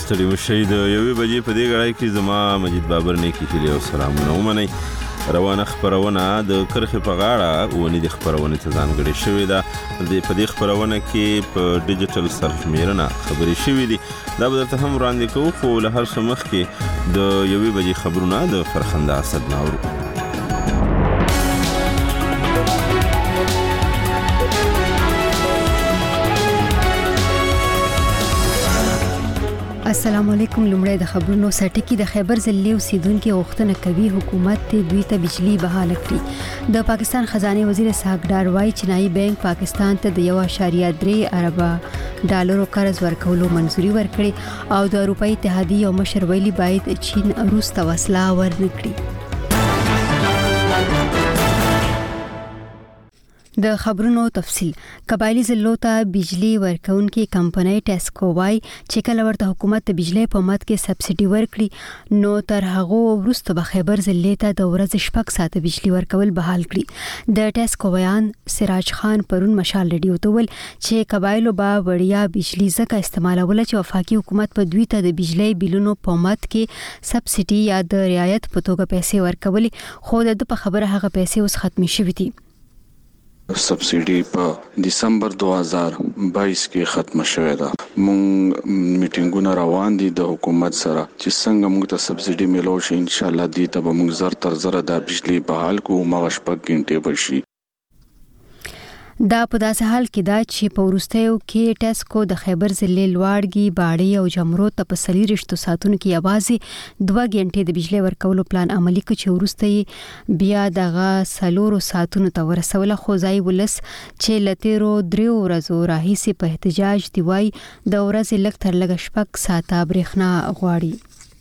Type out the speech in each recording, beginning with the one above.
ستړي مشئ د 1 بجې په دې غړای کې زما مجید بابر نه کیږي او سلامونه ومنئ. روانه خبرونه د کرخې په غاړه ونې د خبرونه ته ځانګړې شوې ده. په دې خبرونه کې په ډیجیټل سرشمیرنه خبرې شوې دي. دا به درته هم وړاندې کوو، خو له هر څه مخکې د 1 بجې خبرونه د فرخنده اسد ناورو. السلام علیکم. لومړی د خبرونو سرټکی. د خیبر ضلع اوسیدونکو غوښتنه کوي حکومت ته دوی ته بجلی بحاله کړي. د پاکستان خزانه وزیر اسحاق ډار وايي چینایي بانک پاکستان ته د 1.3 ارب ډالرو قرض ورکولو منځوري ورکړي او د اروپאי اتحادیې او مشر ویلي باید چین روس ته وسله ورنکړي. د خبرونو تفصيل. قبایلی ضلعو ته بجلی ورکونکي کمپنۍ ټیسکو وايي چې کله ورته حکومت د بجلی په مد کې سبسيډي ورکړي نو تر هغه وروسته به خیبر ضلع ته د ورځ شپږ ساعته بجلی ورکول بحال کړي. د ټیسکو بیان سراج خان پرون مشال ریډیو ته ول چې قبایلو به وړیا بجلی ځکه استعمالول چې وفاقي حکومت په دوی ته د بجلی بیلونو په مد کې سبسيډي یا د رعایت په توګه پیسې ورکولې، خو د په خبره هغه پیسې اوس ختمي شوې دي. سبسيډي په دسمبر 2022 کې ختم شوه ده. مونږ میټینګونه روان دي د حکومت سره چې څنګه موږ ته سبسيډي ملو شي. ان شاء الله دې ته به موږ زر تر زر د بجلی بحال کوو مغه شپږ غنټې بشي. دا په داسې حال کې دا چې په ورستیو کې ټیسکو د خیبر ضلع لواړګي باړې او جمرو ته په 40 ساعتونو کې یوازې 2 غنټې د بجلی ورکولو پلان عملی کړ چې ورستي بیا دغه 4 ساعتونو ته ورسول. خو ځای ولس چې لتیرو 3 ورځو راهیسي په احتجاج دی وای د ورځې لږ تر لږ شپږ ساعته برېښنا غواړي.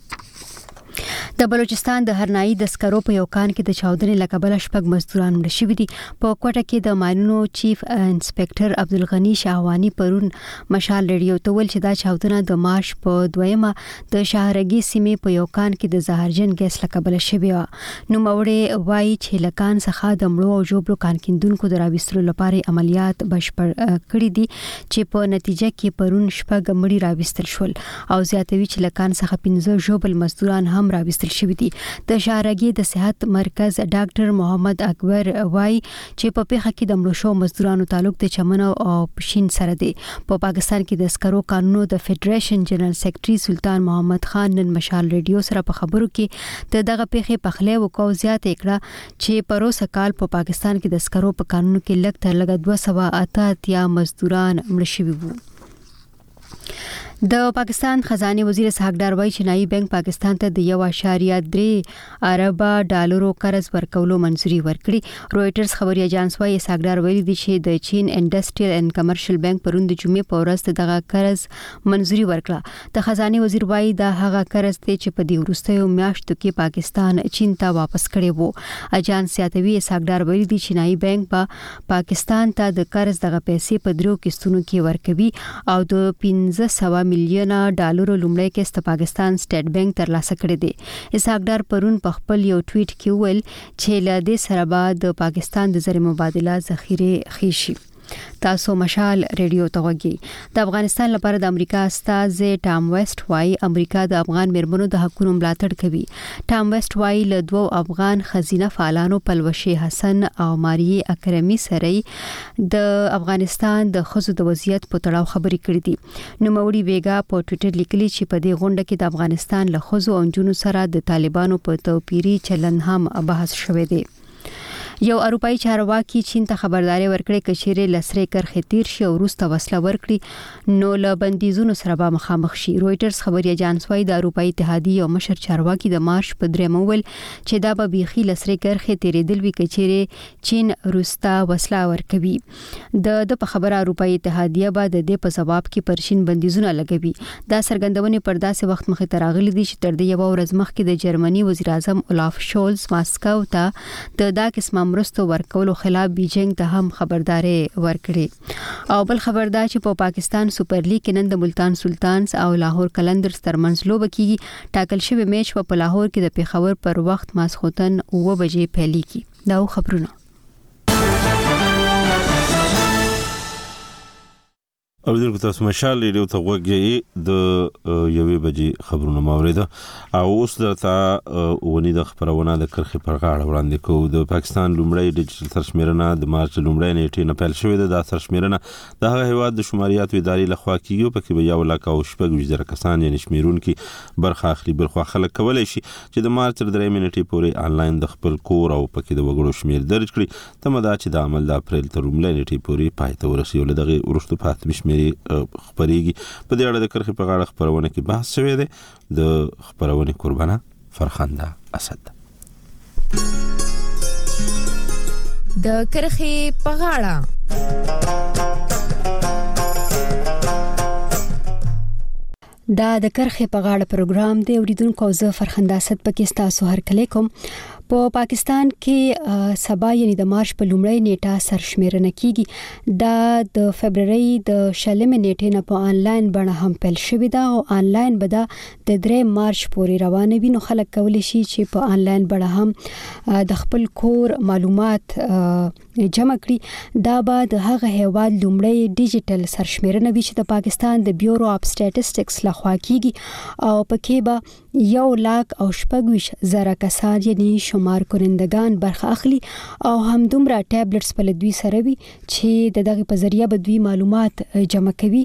د بلوچستان د هرنايي د سکرو په یو کان کې د چاودنې لکبل شپږ مزدوران مړ شوي دي. په کوټه کې د ماینونو چیف انسپکټر عبدالغنی شاهوانی پرون مشال ریډیو ته ول چې دا چاودنه د مارچ په 2مه د شاهرګي سیمې په یو کان کې د زهرجن ګیس لکبل شوی و. نو موړې وایي چې لکان څخه د مړو او جوړو کان کیندونکو د راوستلو لپاره عملیات بشپړ کړي دي چې په نتیجه کې پرون شپږ مړي راوستل شول او زیاتوي چې لکان څخه 15 جوړ مزدوران هم راوستل شوی دي. د شاهرګي د صحت مرکز ډاکټر محمد اکبر وای چې په پیښه کې د مړو شو مزدورانو تعلق د چمن او پښین سره دی. په پاکستان کې د سکرو قانونو د فدریشن جنرال سیکریټري سلطان محمد خان نن مشال ریډیو سره په خبرو کې دغه پیښه په خله وکاو زیات کړه چې پروسه کال په پاکستان کې د سکرو په قانونو کې لږ تر لږ 288 مزدوران مړ شوي وو. د پاکستان خزانه وزیر اسحاق ډار وايي چې نایب بانک پاکستان ته د 1.3 ارب ډالرو قرض ورکولو منځوري ورکړي. رويټرز خبري اژانس وايي اسحاق ډار ویلي دي چې د چین انډستریال اینڈ کمرشل بانک پرون د جمعې په ورځ دغه قرض منځوري ورکړه. د خزانه وزیر وايي دا هغه قرض دی چې په دې وروستیو میاشتو کې پاکستان چین ته واپس کړی وو. اژانس سیاتوي اسحاق ډار ویلي دي چې نایب بانک په پاکستان ته د قرض دغه پیسې په 3 قسطونو کې ورکوي او د 1500 مليون ډالرو لومړی قسط پاکستان سټیټ بانک ترلاسه کړی دی. اسحاق ډار پرون په خپل یو ټویټ کې ویل چې له دې سره به د پاکستان د زر مبادله ذخیره خېشي. تاسو مشال ریډیو ته وګورئ. د افغانستان لپاره د امریکا استاذ ټام ویسټ وايي امریکا د افغان مرمنو د حقوقو ملاتړ کوي. ټام ویسټ وايي له 2 افغان خزینه فعالانو پلوشي حسن او ماریه اکرمی سره د افغانستان د خزو د وضعیت په تړاو خبرې کړې دي. نو موري ویګا په ټوئیټر لیکلي چې په دې غونډه کې د افغانستان له خزو او جنونو سره د طالبانو په توپیري چلن هم بحث شوی دی. یو اروپאי چارواکي چین ته خبرداري ورکړي کچېره لسرې کرخې تیر شي او روس ته وسله ورکړي نو له بندیزونو سره به مخامخ شي. رويټرز خبري اژانس وايي د اروپאי اتحادیې او مشر چارواکي د مارچ په 3مه ول چې دا به بيخي لسرې کرخې تیرېدل وی کچېره چین روس ته وسله ورکوي. د په خبره اروپאי اتحادیه به د دې په جواب کې پرشین بندیزونه لګوي. دا څرګندونه پر داسې وخت مخې ته راغلي دي چې تر دې یو ورځ مخکې د جرمني وزیر اعظم اولاف شولز ماسکو ته دا قسمه مرستو ورکولو خلاف بیجینګ ته هم خبرداري ورکړي. او بل خبردار چې په پاکستان سپر لیګ کې نن د ملتان سلطانز او لاهور کلندرز ترمنځ لوبه کیږي. ټاکل شوی میچ په لاهور کې د پیښور پر وخت ماسخوتن 9 بجې پیلېږي. دا خبرونه او دغه تاسو مشال ریډیو ته وګورئ د یوې بجې خبرونه ماوریده او اوس درته ونی د خبرونه د کرخي پر غاړه وړاندې کوو. د پاکستان لومړی ډیجیټل سرشمیرنه د مارچ لومړی نیټې نه پیل شوې ده. د سرشمیرنه د هغه هیواد د شماریاتو ادارې لخوا کیږي په کې به 1,00,000 کسان یعنی شمیرونکي برخه اخلي. برخه خلک کولای شي چې د مارچ 3 نیټې پورې انلاین د خپل کور او پکې د وګړو شمیر درج کړي. تمه ده چې د عمل د اپریل تر لومړۍ نیټې پورې پای ته ورسیږي. ولدغه ورستو پاتې شمیرې خبريږي. په دې اړه د کرخي په غاړه خبرونه کې بحث شوی دی. د خبرونه قربانه فرخنده اسد د کرخي په غاړه. دا د کرخي په غاړه پروګرام دی. اوریدونکو زه فرخنده اسد پکې تاسو هر کله کوم. په پاکستان کې سبا یعنی د مارچ په لومړۍ نیټه سرشمیرنه کیږي. دا د فبرवरी د 16 نیټې نه په انلاین بڼه هم پیل شوې ده او انلاین به د 3 مارچ پورې روانه وي. نو خلک کولی شي چې په انلاین بڼه هم د خپل کور معلومات جمع کړي. دا به د هغه هیواد لومړی ډیجیټل سرشمیرنه وي چې د پاکستان د بیورو اف سټیټسټکس لخوا کیږي او پکې به 1,26,000 کسان یعنی شمار کنندگان برخه اخلي او هم دومره ټابلټس په لدوی سره وي چې د دغه په ذریعہ به دوی معلومات جمع کوي.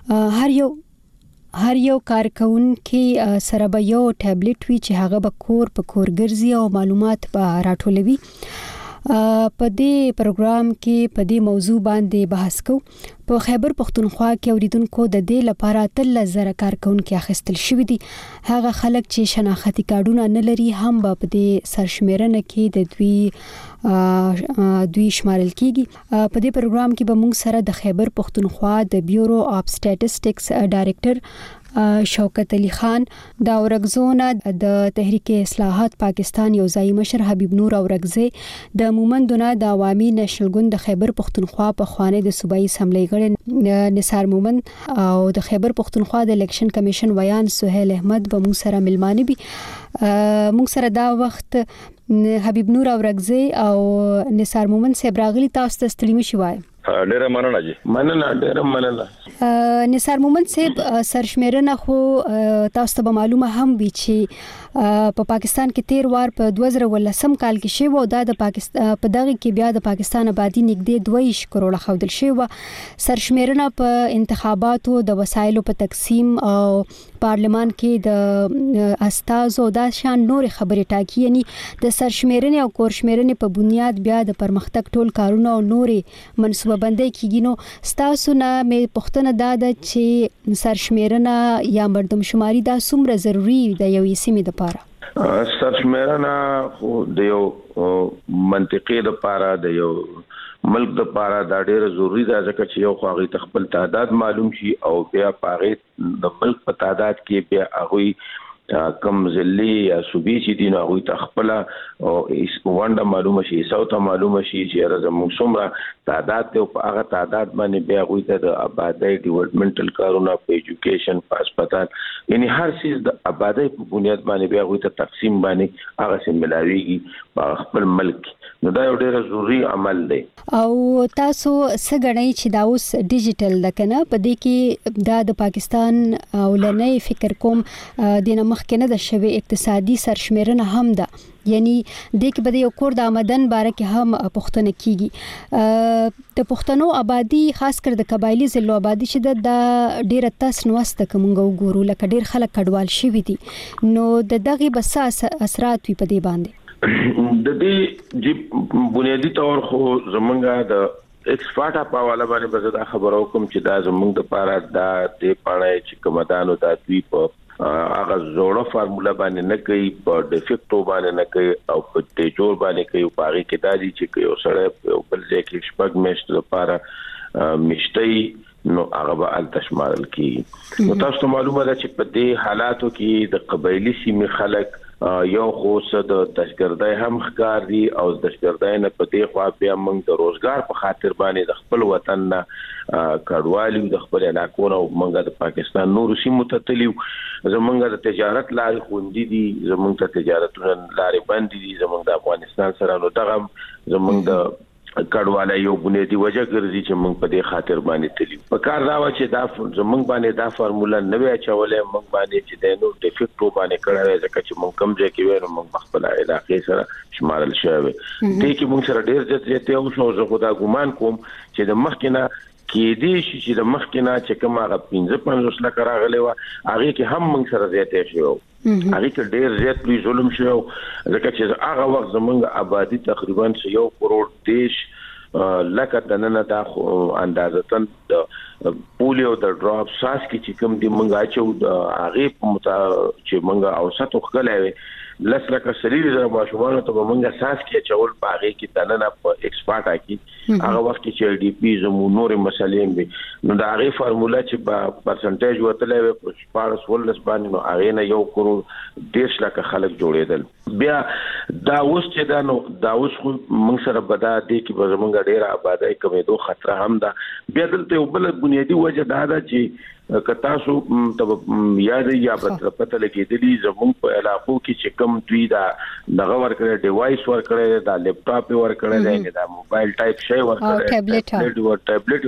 هر یو کارکونکي سره به یو ټابلټ وي چې هغه به کور په کور ګرځي او معلومات به راټولوي. په دې پروګرام کې په دې موضوع باندې بحث کوو. په خیبر پختونخوا کې اوریدونکو د دې لپاره 13,000 کارکونکي اخیستل شوی دي. هغه خلک چې شناختی کارتونه نه لري هم په دې سرشمیرنه کې د دوی شمارل کیږي. په دې پروګرام کې به موږ سره د خیبر پختونخوا د بیورو اف سټیټسټکس ډایریکټر شوکت علي خان، د اورګزونه د تحریک اصلاحات پاکستان یو ځای مشر حبیب نور اورګزی، د مومندونه د عوامي نېشنل ګوند د خیبر پختونخوا په خوانه د صوبایي اسمبلی غړي نثار مومند او د خیبر پختونخوا د الیکشن کمیشن ویان سهیل احمد به موږ سره ملمانه بي. موږ سره دا وخت حبیب نور اورګزی او نثار مومند صاحب راغلي. تاسو ته ستړي مشي وای. ډیره مننه جی. ډیره مننه. نثار مومند صاحب سرشمیرنه خو تاسو ته معلومه هم وي چې په پاکستان کې 13 وار په 2019 کال کې شوی او دا د پاکستان په دغه کې بیا د پاکستان آبادی نږدې 2 کروڑه خودل شوی. سرشمیرنه په انتخاباتو د وسایلو په تقسیم او پارلمان کې د استازو دا شان نور خبرې ټاکي. یعنی د سرشمیرنه او کورشمیرنه په بنیاد بیا د پرمختګ ټول کارونه او نورې منصوبه بندي کیږي. نو تاسو نه مې پوښتنه دا ده چې سرشمیرنه یا مردم شماري دا څومره ضروری ده یو سیمې لپاره؟ سرشمیرنه خو د یو منطقي لپاره د یو ملک لپاره دا ډیره ضروری ده ځکه چې یو خو خپل تعداد معلوم شي او بیا پاره د ملک په تعداد کې بیا هغه کم ځلې یا صوبې چې دي نو هغه تخپل او وانډه معلومه شي ساوته معلومه شي چې راځم څومره تعداد ته په هغه تعداد باندې بیا هغه ته د آبادی ډیولپمنټل کارونه په ایجوکیشن په هسپتال یعنی هر څه د آبادی په بنیاد باندې بیا هغه ته تقسیم باندې هغه سم ملاويږي په خپل ملک. نو دا یو ډېر ضروری عمل دی. او تاسو څنګه چې دا اوس ډیجیټل ده کنه په دې کې دا د پاکستان اولنۍ فکر کوم د مخکنه د شوی اقتصادي سرشمیرنه هم ده. یعنی د کې بده یو کور د آمدن باره کې هم پښتنه کیږي. د پښتنو آبادی خاص کر د قبایلی ضلع آبادی چې د ډیره تاسو نوسته کومګو ګورو لکه ډیر خلک کډوال شوی دي. نو د دغه بس اثرات وي په دې باندې. د دې چې بنیادی تور خو زمونږه د ایکسپورټ په حواله باندې به دا خبرو کوم چې دا زمونږ د پاره د پاڼې چې کومدانو د دوی په هغه زوړه فارمولا باندې نه کوي په ډیفیکټو باندې نه کوي او په ټیجور باندې کوي په هغه کې دادی چې کوي سره بل ځای کې شپږ میاشتې لپاره مشتي نو هغه به التشمارل کی. نو تاسو معلومه ده چې په دې حالاتو کې د قبایلی سیمې خلک یو خو د دشګردای هم ښکار دي او د دشګردای نه په دې خوا بیا موږ د روزګار په خاطر باندې د خپل وطن نه کډوالي د خپل علاقونو موږ د پاکستان نور سیمو ته تلیو. زمونږ د تجارت لارې خوندې دي، زمونږ ته تجارتونه لارې بندې دي زمونږ د افغانستان سره. نو دغه زمونږ د کډواله یو بنیادی وجه ګرځي چې موږ په دې خاطر باندې تللی په کار دا و چې دا موږ باندې دا فارمولا نوې اچولې موږ باندې چې د نو ډیفیکټو باندې کړه ځکه چې موږ کم ځای کې وینم موږ خپل علاقې سره شمارل شوی دي چې موږ سره ډیر ځای ته اوسو زه خدا ګومان کوم چې د مخکنه کې دي چې د مخکنه چې کوم هغه 15 لک راغلی و هغه کې هم موږ سره زیاتې شو هغه کې ډیر زیات لوی ظلم شو ځکه چې هغه وخت زمونږ آبادی تقریبا 1 کروڑ دیش لکه دننه دا اندازتن د پولیو د ډراپ ساس کې چې کوم دی مونږه چې د هغه چې مونږه اوسط وکړلې لسلکه سلیل زره ماشومان ته مونږه ساس کې چول پاغه کې دننه په ایکسپورټ کې هغه وخت چې ډي پی زمو نور مسلې دي نو دا هغه فارمولا چې په پرسنټیج وتلې په شپارس ولس باندې نو هغه نه 1 کروڑ دیش لکه خلک جوړېدل بیا دا اوس چې دا نو دا اوس موږ سره بدا دي کې زمونږ ډیره آبادی کمېدو خطر هم ده بیا دلته یو بل بنیادی وجه دا ده چې کتا سو تب یاد یا پته لګېدلی زموږ په علاقو کې چې کوم دوی دا دغه ورکړی ډیوایس ورکړی دا لپټاپ ورکړی دا موبایل ټایپ شی ورکړی ټابلیټ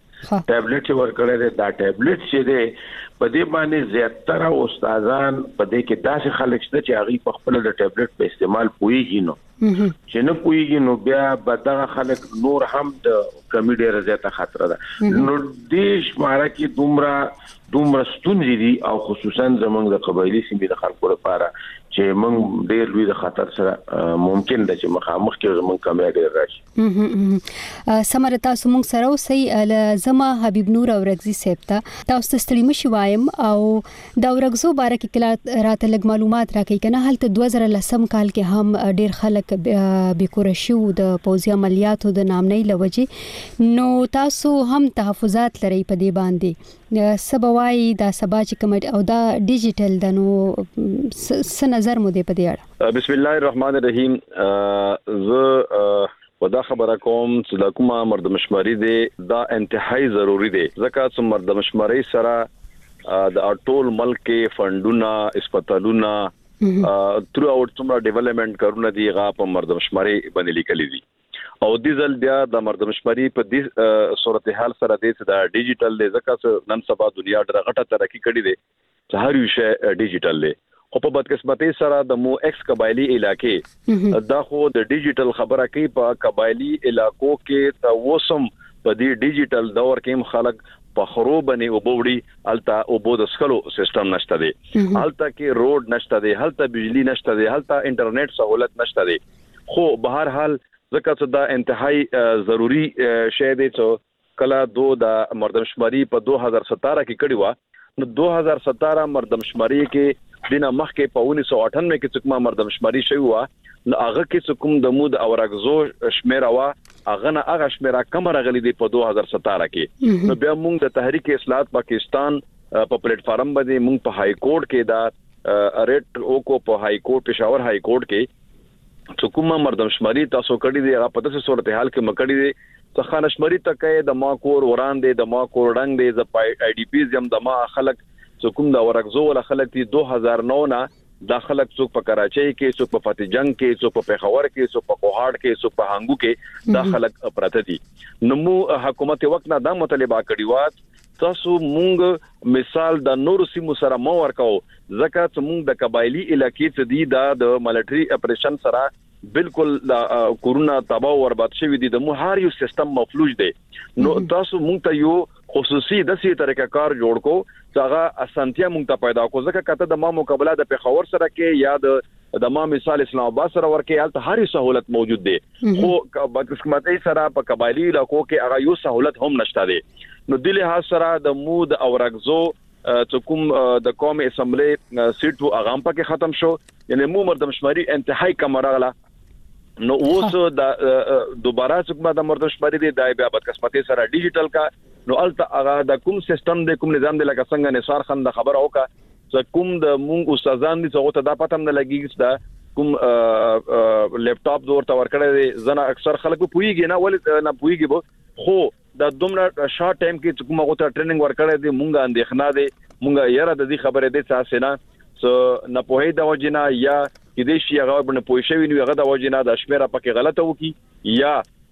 ورکړی دا ټابلیټ چې دی په دې باندې زیاتره استادان په دې کې داسې خلک شته چې هغه په خپل د ټابلیټ په استعمال پوهیږي نو چې نه پوهیږي نو بیا به دا خلک نور هم د کمیډي رضایت خطر ده نو دې شماره کې دومره ستونزې دي او خصوصا زمونږ د قبایلی سیمې د خلکو لپاره چې موږ ډېر لوی د خطر سره ممکن ده چې مخامخ کې زمونږ کمیډي راشي سمره تاسو موږ سره اوسئ زما حبیب نور اورغزي صاحب ته تاسو ستړي مشي وایم او دا اورغزو باره کې کله راته لږ معلومات راکړئ کنه هلته 2010 کال کې هم ډېر خلک بیکور شو د پوځي عملیاتو د نامنۍ لوجې نو تاسو هم تحفظات لرئ په دې باندې سبوای دا سبا چې کوم او دا ډیجیټل د نو څه نظر مو دی په دې اړه بسم الله الرحمن الرحیم ودا خبره کوم چې د کومه مردمشماري دی دا انتهایی ضروری دی ځکه چې مردمشماري سره د ټول ملک کې فندونه اسپیټالونه تر اوټ څومره ډیولپمنٹ کارونه دی غا په مردمشماري باندې لیکلي دي او د ځل بیا د مردمشماري په دې صورتحال سره د ډیجیټل د ځکه نن سبا دنیا ډېره غټه ترقی کړې ده چې هر یو شی ډیجیټل دی خو په بدقسمتۍ سره د مو ایکس قبایلی علاقې دا خو د ډیجیټل خبره کوي په قبایلی علاقو کې ته وسم په دې ډیجیټل دور کې خلک په خروبنه وبوړي الته وبو د سکلو سیستم نشته دی الته کې روډ نشته دی الته بجلی نشته دی الته انټرنیټ سہولت نشته دی خو بهر حال ځکه چې دا انتهایی ضروری شی دی چې کله د مردمشماري په 2017 کې کړی و نو 2017 مردمشماري کې دینه مخکې په 1998 کې څوک مردمشماري شوی و نو هغه کې څوک د مود اورغزو شمیره وا هغه نه هغه شمیره کم راغلي دی په 2017 کې نو بیا موږ د تحریک اصلاحات پاکستان په پلیټ فارم باندې موږ په های کورټ کې دا ریټ او کو په های کورټ پېښور های کورټ کې څوک مردمشماري تاسو کړی دی هغه په داسې صورتحال کې مکړی دی څه خانشمري تکې د ما کور وران دی د ما کور ډنګ دی ز آی ډی پی زم د ما خلک څوک د ورغزو ول خلک دی 2009 نه د خلک څوک په کراچۍ کې څوک په فتح جنگ کې څوک په پیښور کې څوک په کوهاټ کې څوک په هانګو کې د خلک پراته دي نو مو حکومت وخت نه دا مطالبه کړی و تاسو مونږ مثال د نور سیمو سره مو ورکاو ځکه چې مونږ د قبایلی علاقې ته دی د ملټری اپریشن سره بالکل د کورونا تباہ او برباد شوی دي د مو هر یو سیستم مفلوج دی نو تاسو مونږ ته یو خصوصي د سي طریقه کار جوړ کو چې هغه اسانتیا مونږ ته پیدا کو ځکه کته د ما مقابله د پیښور سره کې یا د ما مثال اسلام آباد سره ورکه حالت هر سہولت موجود دی خو بدقسمتۍ سره په قبایلی علاقو کې هغه یو سہولت هم نشته دی نو د لحاظ سره د مود او رغزو کوم د قوم اسمبلی سیټ او اغام پکې ختم شو یعنی مو مردمشماري انتهایی کم راغله نو اوس د دوباره څوک د مردمشماري دی د بیا بدقسمتۍ سره ډیجیټل کا نو الته هغه د کوم سیستم د کوم نظام د لکه څنګه نثار خان د خبر اوکا چې کوم د مونږ استادان دي څنګه ته دا پاتم نه لګیږي چې کوم لپټاپ دورته ورکړی دی زنه اکثر خلکو پویږي نه ولې نه پویږي خو د دومره شارټ ټایم کې کوم هغه ته ټریننګ ورکړی دی مونږه اندېښنه دی مونږه یاره د دې خبره دی چې نه څه نه پوهې د وجنه یا کدي شي هغه باندې پوه شوی نو هغه د وجنه د شمیره پکې غلطه وکي یا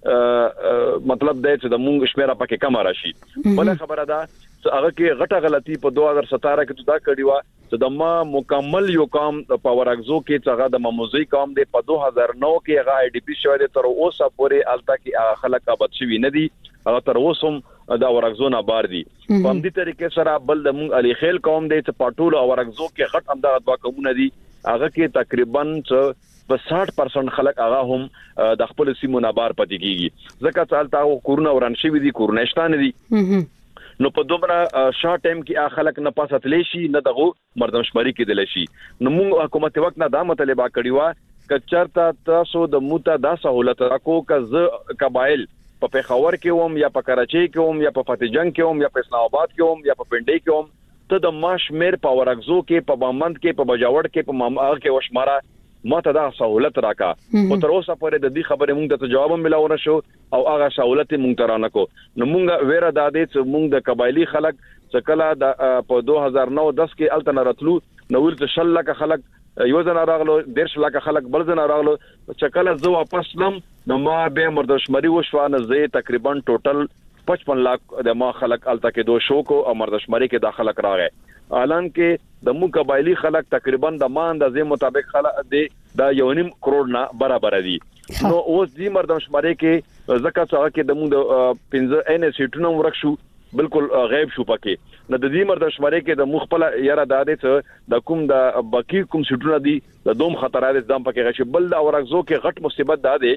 مطلب دی چې د مونږ شمیره پکې کم راشي. بل خبره ده هغه کې غټه غلطي په 2017 کې دا کړی و چې د ما مکمل یو کام په ورغزو کې چې هغه د مموزي کام دی په 2009 کې هغه آی ډی پی شوی دی تر اوسه پورې الته کې خلک آباد شوی نه دي هغه تر اوسه دا ورغزو نه بار دي. په همدې طریقې سره بل د مونږ علي خیل قوم دی چې پټول او ورغزو کې غټ امداد دوا کومونه دي هغه کې تقریبا په 60% خلک هغه هم د خپل سیمو نه بار پاتې کیږي ځکه چې الته کورونا وران شي دي کورونا شتان دي. نو په دومره شارټ ټایم کې خلک نه پاساتلی شي نه دغه مردمشماري کېدل شي. نو موږ حکومت وخت نه دا مطالبه کړی و کچرتا تاسو د موته دا سہولت راکو ک قبایل په پیښور کې ووم یا په کراچۍ کې ووم یا په فتح جنگ کې ووم یا په اسلام آباد کې ووم یا په پنډۍ کې ووم ته د ماشمیر په ورغزو کې په بامند کې په بجاوړ کې په مامغه کې وشماره ماته دا سہولت راکا او تر اوسه پورې د دې خبره مونږ ته جواب ملاو نه شو او هغه سہولت مونږ ته رانه کو. نو مونږ ویره د دې چې مونږ د قبایلی خلک چې کله د په 2009-10 کې الته راتلو نو ورته شل لک خلک یو ځنا راغلو 10 لک خلک بل ځنا راغلو چې کله زه واپس لم نو ما به مردشمري وشوانه زه تقریبا ټوټل 55 لک د ما خلک الته کې دو شو کو او مردشمري کې داخله راغې. اعلان کې د مو قبایلی خلک تقریبا د مان د زې مطابق خلک د 1.5 کروڑ نه برابر دي. نو اوس دې مردشمري کې زکه څنګه کې د مو د 15 ان سیټونو ورک شو بالکل غیب شو پکې. نو د دې مردشمري کې د مخبل یاره د عادت د کوم د باقی کوم سیټونه دي د دوم خطرات ځم پکې غشي بل د اورغزو کې غټ مصیبت ده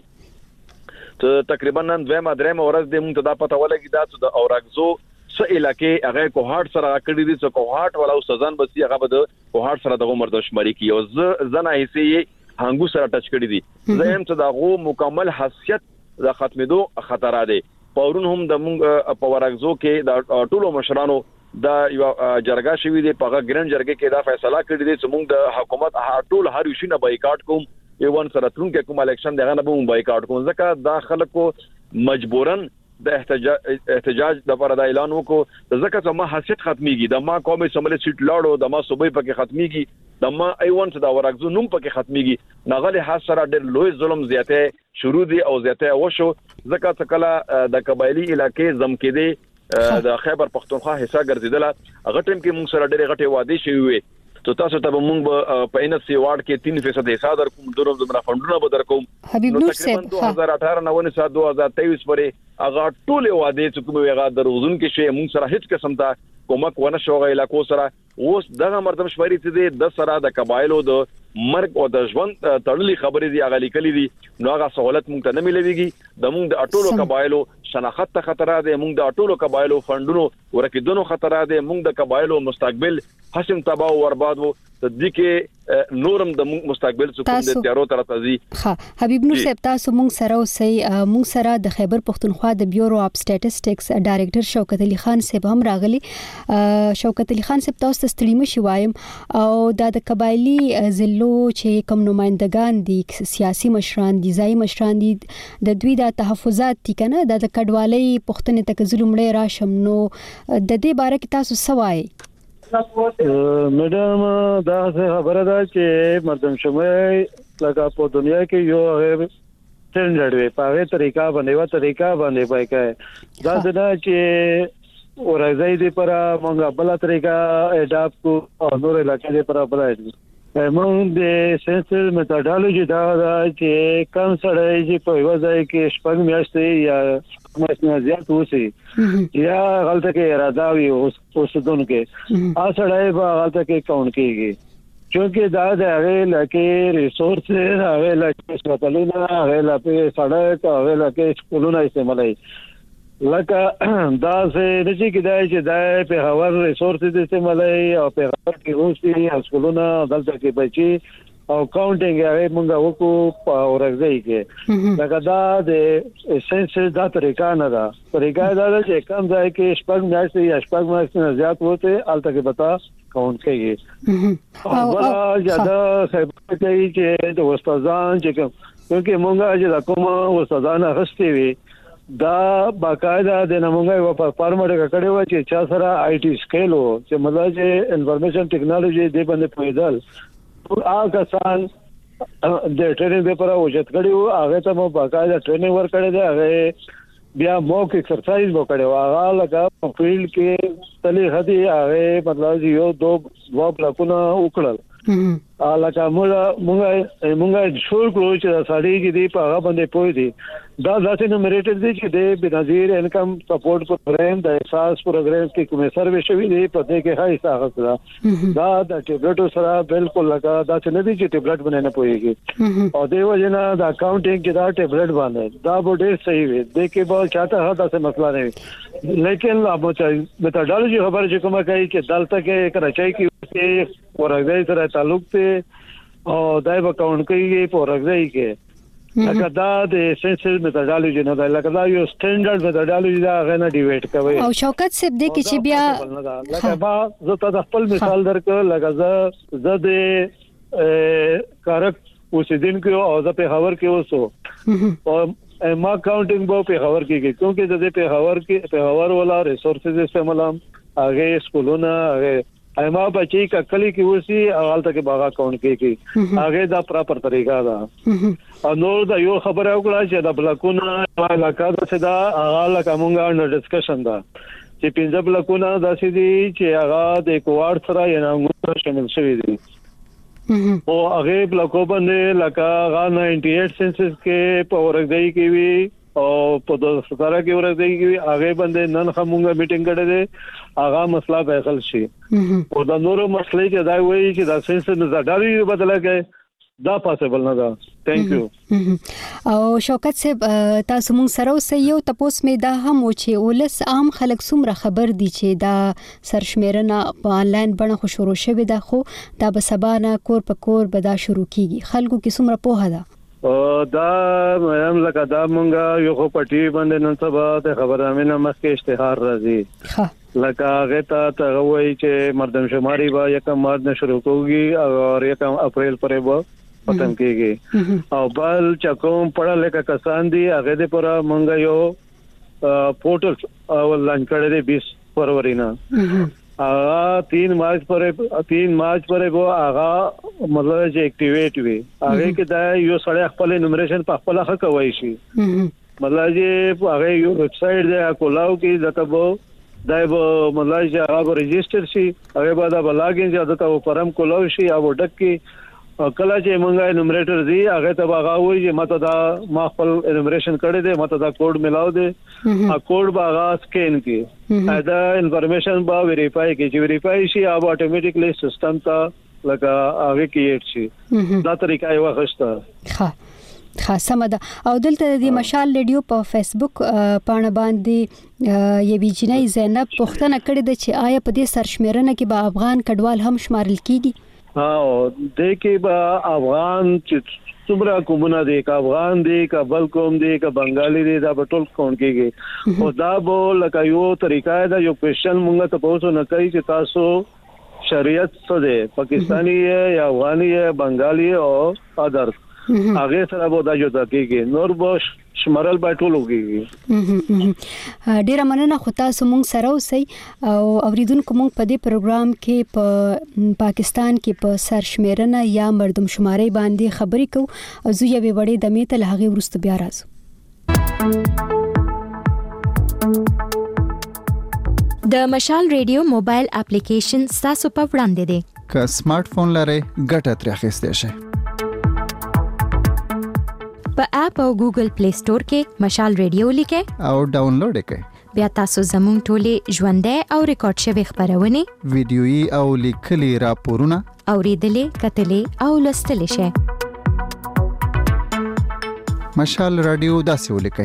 ته تقریبا نن دویمه درېمه ورځ د مونږ ته دا پته ولګی دا چې د اورغزو څه علاقې هغه کوهاټ سره کړی دي چې کوهاټ ولا سزان بسي هغه به د کوهاټ سره د مردشمري کې او زنه هيسي هنګو سره ټچ کړی دي زم چې دا غو مکمل حیثیت د ختمېدو خطر ده. پورون هم د مونږ په ورغزو کې د ټولو مشرانو دا یو جرګه شوی دی په ګران جرګه کې دا فیصله کړی دی چې مونږ د حکومت ټول هر یو شي نه بایکاټ کوم ایوان سره ترون کې کوم الیکشن دغه نه به بایکاټ کوم ځکه دا خلکو مجبورن د احتجاج د لپاره د اعلان وکړو ځکه چې ما حیثیت ختميږي د ما قومي سملې سیټ لاړو د ما صوبې پکې ختميږي د ما ایوان څخه د ورغزو نوم پکې ختميږي نغله حاصره ډېر لوی ظلم زیاته شروع دي او زیاته وشو ځکه چې کله د قبایلی علاقې زم کې دي د خیبر پختونخوا حصہ ګرځیدله هغه ټیم کې موږ سره ډېر غټي وعده شوی وي تو تاسو ته موږ په ان سی وارد کې 3% حصہ در کوم دروم د فندونو به در کوم حبیب نور صاحب 2018 نه 2023 پورې هغه ټول وعده چې کوم هغه دروغجن کې شي موږ سره هیڅ قسم ته کومک ونه شوغه علاقو سره اوس دغه مردمشمري چې د سره د قبایلو د مرګ او د ژوند تړلې خبرې دی هغه لیکلې دي نو هغه سہولت مونږ ته نه ملويږي د مونږ د اټولو قبایلو شناخت ته خطر ده مونږ د اټولو قبایلو فندونو ورکیدونو خطر ده مونږ د قبایلو مستقبل حسم تباہ او برباد وو د دې کې نورم د مستقبل سکون د تیارو تر تازي. ها حبیب نور صاحب تاسو مونږ سره اوسئ مونږ سره د خیبر پختونخوا د بیورو اف سټیټسټکس ډایریکټر شوکت علي خان صاحب هم راغلي. شوکت علي خان صاحب تاسو ته ستړي مشي وایم او د قبایلی ضلعو چې کوم نمائندگان دي سیاسي مشران دي ځای مشران دي د دوی د تحفظات دي کنه د کډوالۍ پښتنې تک ظلمړې راشم نو د دې باره کې تاسو سوای میډم دا خبره ده چې مردم شموي لکه په دنیا کې یو سټنډرډ وي په هغه طریقه باندې پای کوي دا څنګه چې ورځي دي پر موږ بل طریقه اډاپټ کو او نور علاقې دي پر بل موږ د سنسل میتھډالوجي دا چې کم سړی چې په وځي کې شپږ میاشتې یا ماشنا زیات وسی یا غلطه کې اراده وي اوس دونکو سړی به غلطه کې کاون کېږي چونکه دا د هغه لکه ریسورس هغه لکه سپټلونه هغه لکه سړک هغه لکه سکولونه استعمالي لکه دا څه د چې کدای چې دا په هوار ریسورس دي استعمالي او په هغه کې اوسي سکولونه دلته کې بچي او کاونټینګ هغه مونږ وکړو په ورځي کې لکه دا د سنس دا طریقه نه ده طریقه دا چې کم ځای کې شپږ میاشتې یا شپږ میاشتې زیات وته الته کې بتا کاونټ کوي او بل زیاده خبره کوي چې د استادان چې کومه مونږه چې کومه استادان غستې وي دا باقاعده د نمونګي په فارمټ کړي و چې چا سره آی ټي سکیلو چې مطلب چې انفارمیشن ټیکنالوژي د باندې پویدل هغه کسان د ټریننګ لپاره وجود کړیو هغه ته مو باقاعده ټریننګ ورکړی دی هغه بیا موک ایکسرسایز وکړو هغه لکه په فیلډ کې تلې هدي هغه مطلب یو دوه بلاکونه وکړل لکه مونږه شور کړو چې ساړي کې دی په هغه باندې پوي دي دا ځکه نومریټر دي چې د بنظیر انکم سپورټ پروګرام د احساس پروګرام کې کومه سروې شوی دی په دې کې هاي ساغه دا د ټیبلټ سره بالکل لکه دا چې نه دي چې ټیبلټ باندې نه پويږي او دیو جنا د اکاونټینګ کې دا ټیبلټ باندې دا ډېر صحیح وي د کې به چاته هدا څه مسله نه وي لیکن ابو چای میتھڈولوژي خبر چې کومه کوي چې دلته کې کراچۍ کې ورغځي سره تعلق ته او دای په اکاونټ کې په ورغځي کې لکه دا د سنسز میتھڈولوژي نه دا لکه دا یو سټانډرډ میتھڈولوژي دا غنه ډیویټ کوي او شوکت صاحب دې کې چې بیا لکه با زه ته خپل مثال درکړم لکه زه د کارک اوسیدونکو او زه په خبر کې اوسو او ما کاونټینګ په خبر کې کیونکه د په خبر ولا ریسورسز استعمالم هغه سکولونه هغه ایما بچی کا کلی کی وسی حال تک باغا کاونټ کې هغه دا پراپر طریقہ دا او نو دا یو خبره وکړه چې دا بلکونه علاقه دا چې دا هغه لکه مونږه نو ډسکشن دا چې پنځه بلکونه دا چې دي چې هغه د کوارد سره یې نامو شامل شوی دي او هغه بلکو باندې لکه هغه 98 سنسس کې په ورګي کې وی او په 17 کې ورګي کې وی هغه باندې نن خمونګه میټینګ کړه دي هغه مسله فیصل شي او دا نورو مسلې چې دا وایي چې دا سنسس نه ځړی بدله کې دا پاسبل نه ده ثانک یو او شوکت صاحب تاسو مون سره اوسئ یو تاسو مې دا هم و چې ولس عام خلک څومره خبر دي چې دا سرشمیرنه په انلاین بڼه خو شروع شوه ده خو دا به سبا نه کور په کور به دا شروع کیږي خلکو کې څومره پوهه ده دا هم لکه دا مونږه یو خو پټي باندې نن سبا ته خبرامینه مخکې اشتهار راځي لکه هغه ته وایي چې مردم شماري با 1 مارچ نه شروع کوي او 1 اپریل پرې به ختم کیږي او بل چکم پړه لکه کسان دي هغه د پر مونږ یو پورټل لانچ کړی دی 20 فروری نه 3 مارچ پرې وو هغه مطلب چې اکټیویټ وي هغه کې دا یو سړی خپل انومریشن په خپل حق کوي شي مطلب چې هغه یو ویب سټ دی کولاو کې ځکه دا به مطلب چې هغه ريجستره شي هغه به دا بلاګین چې دته پرم کولاو شي او ډک کې کله چې مونږه انومریټر دی هغه ته هغه وایي چې ماته دا ما خپل انومریشن کړی دی ماته دا کوډ ملاو دی ا کوډ باغه سکین کې دا انفارمیشن با ویریفای کې چې ویریفای شي او اتوماتیکلی سیستم ته لکه هغه کېټ شي دا طریقه یو غشته خاصه ده او دلته د مشال ریډیو په فیسبوک پاڼه باندې یوه جنۍ زینب پوښتنه کړې ده چې آیا په دې سرشمیرنه کې به افغان کډوال هم شمارل کیږي او د کې به افغان چې څومره کومونه دي کا افغان دي کا بل کوم دي کا بنگالي دي دا ټول کون کېږي او دا به لکه یو طریقه دا یو کوېشن مونږ ته پوښتنه نه کوي چې تاسو شریعت څه ده پاکستانی یا افغاني یا بنگالي او ادرس هغه سره به دا جوړ کېږي نور به شمارل به ټول وګړي ډیره مننه خو تاسو مونږ سره اوسئ او اوریدونکو مونږ په دې پروګرام کې په پاکستان کې په سرشمیرنه یا مردم شماري باندې خبرې کوو او زه یو وړې دمې ته لهغه ورسته بیا راځم د مشال ریډیو موبایل اپلیکیشن تاسو په وړاندې دی که سمارټ فون لرئ ګټه ترې اخیستئ شئ په اپ او ګوګل پلی سٹور کې مشال ریډیو لیکئ او ډاونلوډ کړئ بیا تاسو زموږ ټولې ژوندۍ او ریکارډ شوی خبرونه ویډیويي او لیکلي راپورونه اوریدلې کتلې او لوستلې شئ مشال رادیو داسې ولیکئ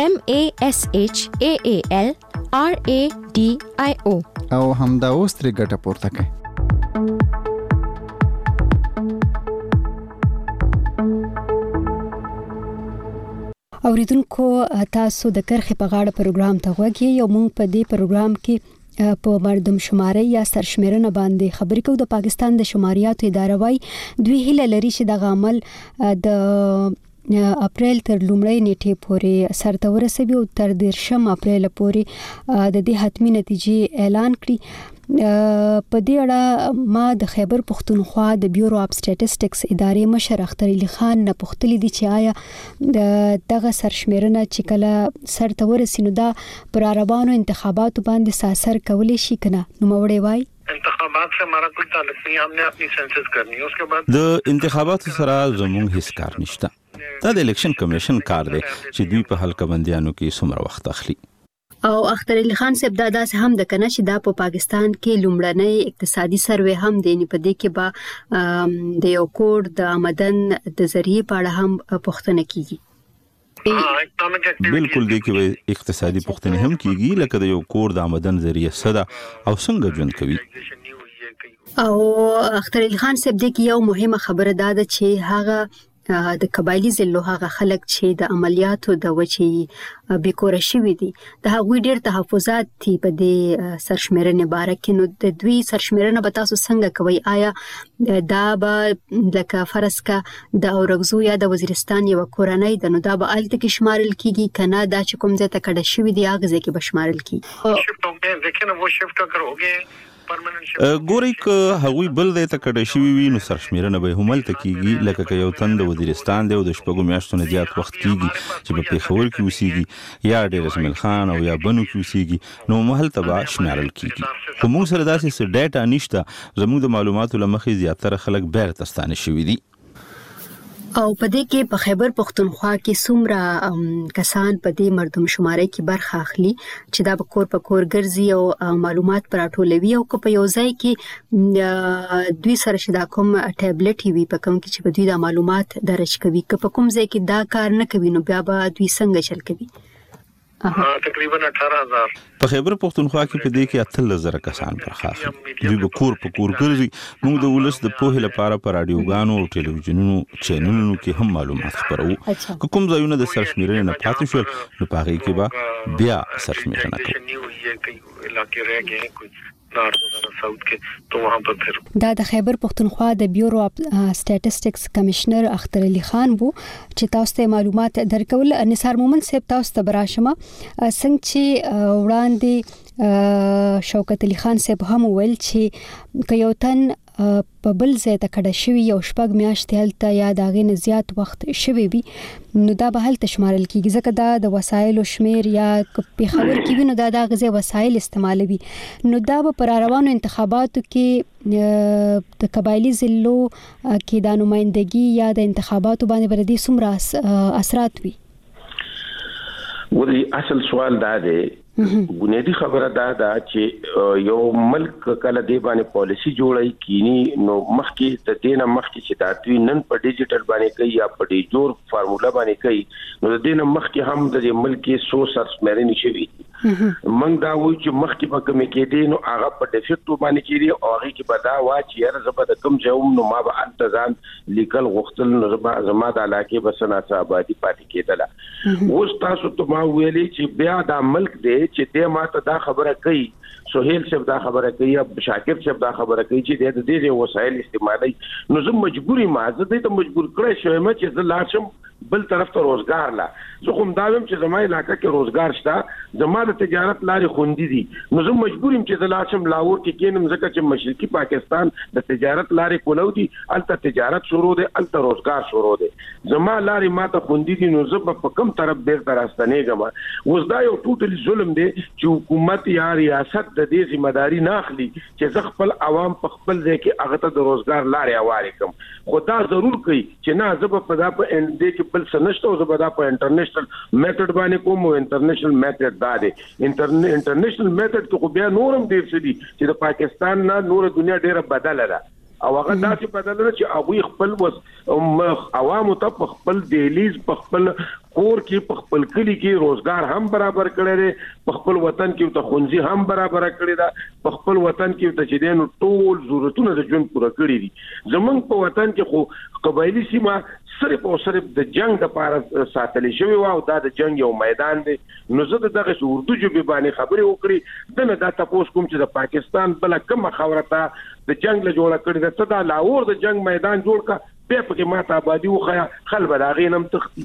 MASHAAL RADIO او همدا اوس ترې ګټه پورته کړئ اوریدونکو تاسو د کرخې په غاړه پروګرام ته غوږی یو مونږ په دې پروګرام کې په مردم شماري یا سرشمیرنه باندې خبرې کوو د پاکستان د شماریاتو اداره وايي دوی هیله لري چې د عمل د اپریل تر لومړۍ نیټې پورې سرته ورسوي او تر 10 اپریل پورې د دې حتمی نتیجې اعلان کړي په دې اړه ما د خیبر پختونخوا د بیورو اف سټیټسټکس ادارې مشر اختر علي خان نه پوښتنه دي چې آیا دغه سرشمیرنه چې کله سر ته ورسي نو دا پر عربانو انتخاباتو باندې اثر کولی شي کنه نو موړې وای انتخابات से हमारा कोई ताल्लुक नहीं है हमने अपनी सेंसस करनी है उसके बाद د انتخاباتو سره زموږ هیڅ کار نشته دا د الیکشن کمیشن کار دی چې دوی په حلقه بندیانو کې څومره وخت اخلي او اختر علي خان صاحب دا داسې هم د کنه چې دا په پاکستان کې لومړنۍ اقتصادي سروې هم دی نه پدې کې با د یو کوډ د آمدن د ذریعہ په اړه هم پوښتنه کیږي بالکل دی کې اقتصادي پوښتنه هم کیږي لکه د یو کوډ د آمدن ذریعہ صدا او څنګه ژوند کوي او اختر علي خان صاحب د یو مهمه خبره ده چې هغه د قبایلی ضلعو هغه خلک چې د عملیاتو د وجې بیکوره شوي دي د هغوی ډېر تحفظات دي په دې سرشمیرنې باره کې نو د دوی سرشمیرنه به تاسو څنګه کوئ آیا دا به لکه فرض کا د اورګزو یا د وزیرستان یو کورنۍ د نو دا به الته کې شمارل کیږي کنه دا چې کوم ځای ته کډه شوي دي هغه ځای کې به شمارل کیږي شفت ہوگئے دیکھیں نا وہ شفٹ اگر ہوگئے ګوري که هغوی بل دی ته کډه شوي وي نو سرشمیرنه به هملته کیږي لکه که یو تن د وزیرستان دی او د شپږو میاشتو نه زیات وخت کیږي چې په پېښور کې اوسېږي یا ډېر اسماعیل خان او یا بنو کې اوسېږي نو هلته به شمارل کیږي خو موږ سره داسې څه ډیټا نشته زموږ د معلوماتو له مخې زیاتره خلک بیرته ستانه شوي دي او په دې کې په خیبر پختونخوا کې څومره کسان په دې مردم شمارې کې برخه اخلي چې دا په کور ګرځي او معلومات پر راټولوي او په یو ځای کې دوی سره شدا کوم ټابلیټ وي په کوم کې چې په دوی د معلومات درج کوي که په کوم ځای کې دا کار نه کوي نو بیا به دوی څنګه چل کوي تقریبا 18000 په خیبر پختونخوا کې په دې کې 18000 کسان برخه اخلي دوی به کور په کور ګرځي موږ د ولس د پوهې لپاره په رادیوګانو او ټلویزیونونو چینلونو کې هم معلومات خپروو کوم ځایونه د سرشمیرنې نه پاتې شول نو په هغې کې به بیا سرشمیرنه کوو دا د خیبر پختونخوا د بیورو اف سټیټسټکس کمشنر اختر علي خان وو چې تاسو ته معلومات درکول نثار مومن صاحب تاسو ته براشمه څنګه چې وړاندې شوکت علي خان صاحب هم ویل چې که یو تن په بل ځای ته کډه شوي یو شپږ میاشتې هلته یا د هغې نه زیات وخت شوی وي نو دا به هلته شمارل کیږي ځکه دا د وسایلو شمیر یا پېښور کې وي نو دا د هغه ځای وسایل استعمالوي نو دا به پر روانو انتخاباتو کې د قبایلی ضلعو کې د نمائندګي یا د انتخاباتو باندې بر دې څومره اثرات وي ولې اصل سوال دا دی بنیادی خبره دا چې یو ملک کله دی باندې پالیسی جوړای کینی نو مخکې د دینه مخکې چې داتوی نن په ډیجیټل باندې کوي یا په ډیجور فارمولا باندې کوي نو د دینه مخکې هم د ملک 100 سرشمیرنې شوي موږ دا وایو چې مخکې به کوم کې دی نو هغه په ډیفیکټو باندې کېږي او هغه کې به دا وا چې یاره زه به د کوم ځای نو ما به انتظام لیکل غوښتل نو زما د علاقې به سناسه آبادي پاتې کېدله اوس تاسو ته ما ویلي چې بیا دا ملک دی چې دې ماته دا خبره کوي سہیل صاحب دا خبره کوي یا شاکر صاحب دا خبره کوي چې د دې وسایل استعمالي نو زه مجبوري ما زه دې ته مجبور کړی شوم چې زه لاشم بل طرف ته روزګار لا زه کوم دا ویم چې زما علاقې کې روزګار شته زما د تجارت لارې خوندې دي نو زه مجبور یم چې زه لاشم لاهور کې کېنم ځکه چې مشرقي پاکستان د تجارت لارې کولو دي الته تجارت شروع دي الته روزګار شروع دي زما لارې ماته خوندې دي نو زه په کوم طرف بیرته راستنېږم اوس دا یو ټوټل ظلم دی چې حکومت یا ریاست د دې ځمېداري نه اخلي چې زه خپل عوام په خپل ځای کې هغه ته د روزګار لارې هوارې کړم خو دا ضرور کوي چې نه زه به په دا په اند کې بل سنشته او زه به دا په انټرنیشنل میتھډ باندې کوم او انټرنیشنل میتھډ دا دی انټرنیشنل میتھډ کې خو بیا نورم ډیر څه دي چې د پاکستان نه نور دنیا ډیره بدله ده او هغه داسې بدله ده چې هغوی خپل عوامو ته په خپل دهلیز په خپل کور کې په خپل کلی کې روزګار هم برابر کړی دی په خپل وطن کې ته خونځي هم برابر کړی ده په خپل وطن کې ته چې دینو ټول ضرورتونه د ژوند پوره کړی دي زمونږ په وطن کې خو قبایلی سیمه صرف او صرف د جنگ لپاره ساتلې شوی و او دا د جنگ یو میدان دی نو زه دغه اردو ژبه باندې خبرې وکړې دنه دا تاسو کوم چې د پاکستان بل کومه خبره ته د جنگ له جوړه کړی ده ته دا لاهور د جنگ میدان جوړ کا په کې ماته آبادی وخیا خلبه دا غینم تختی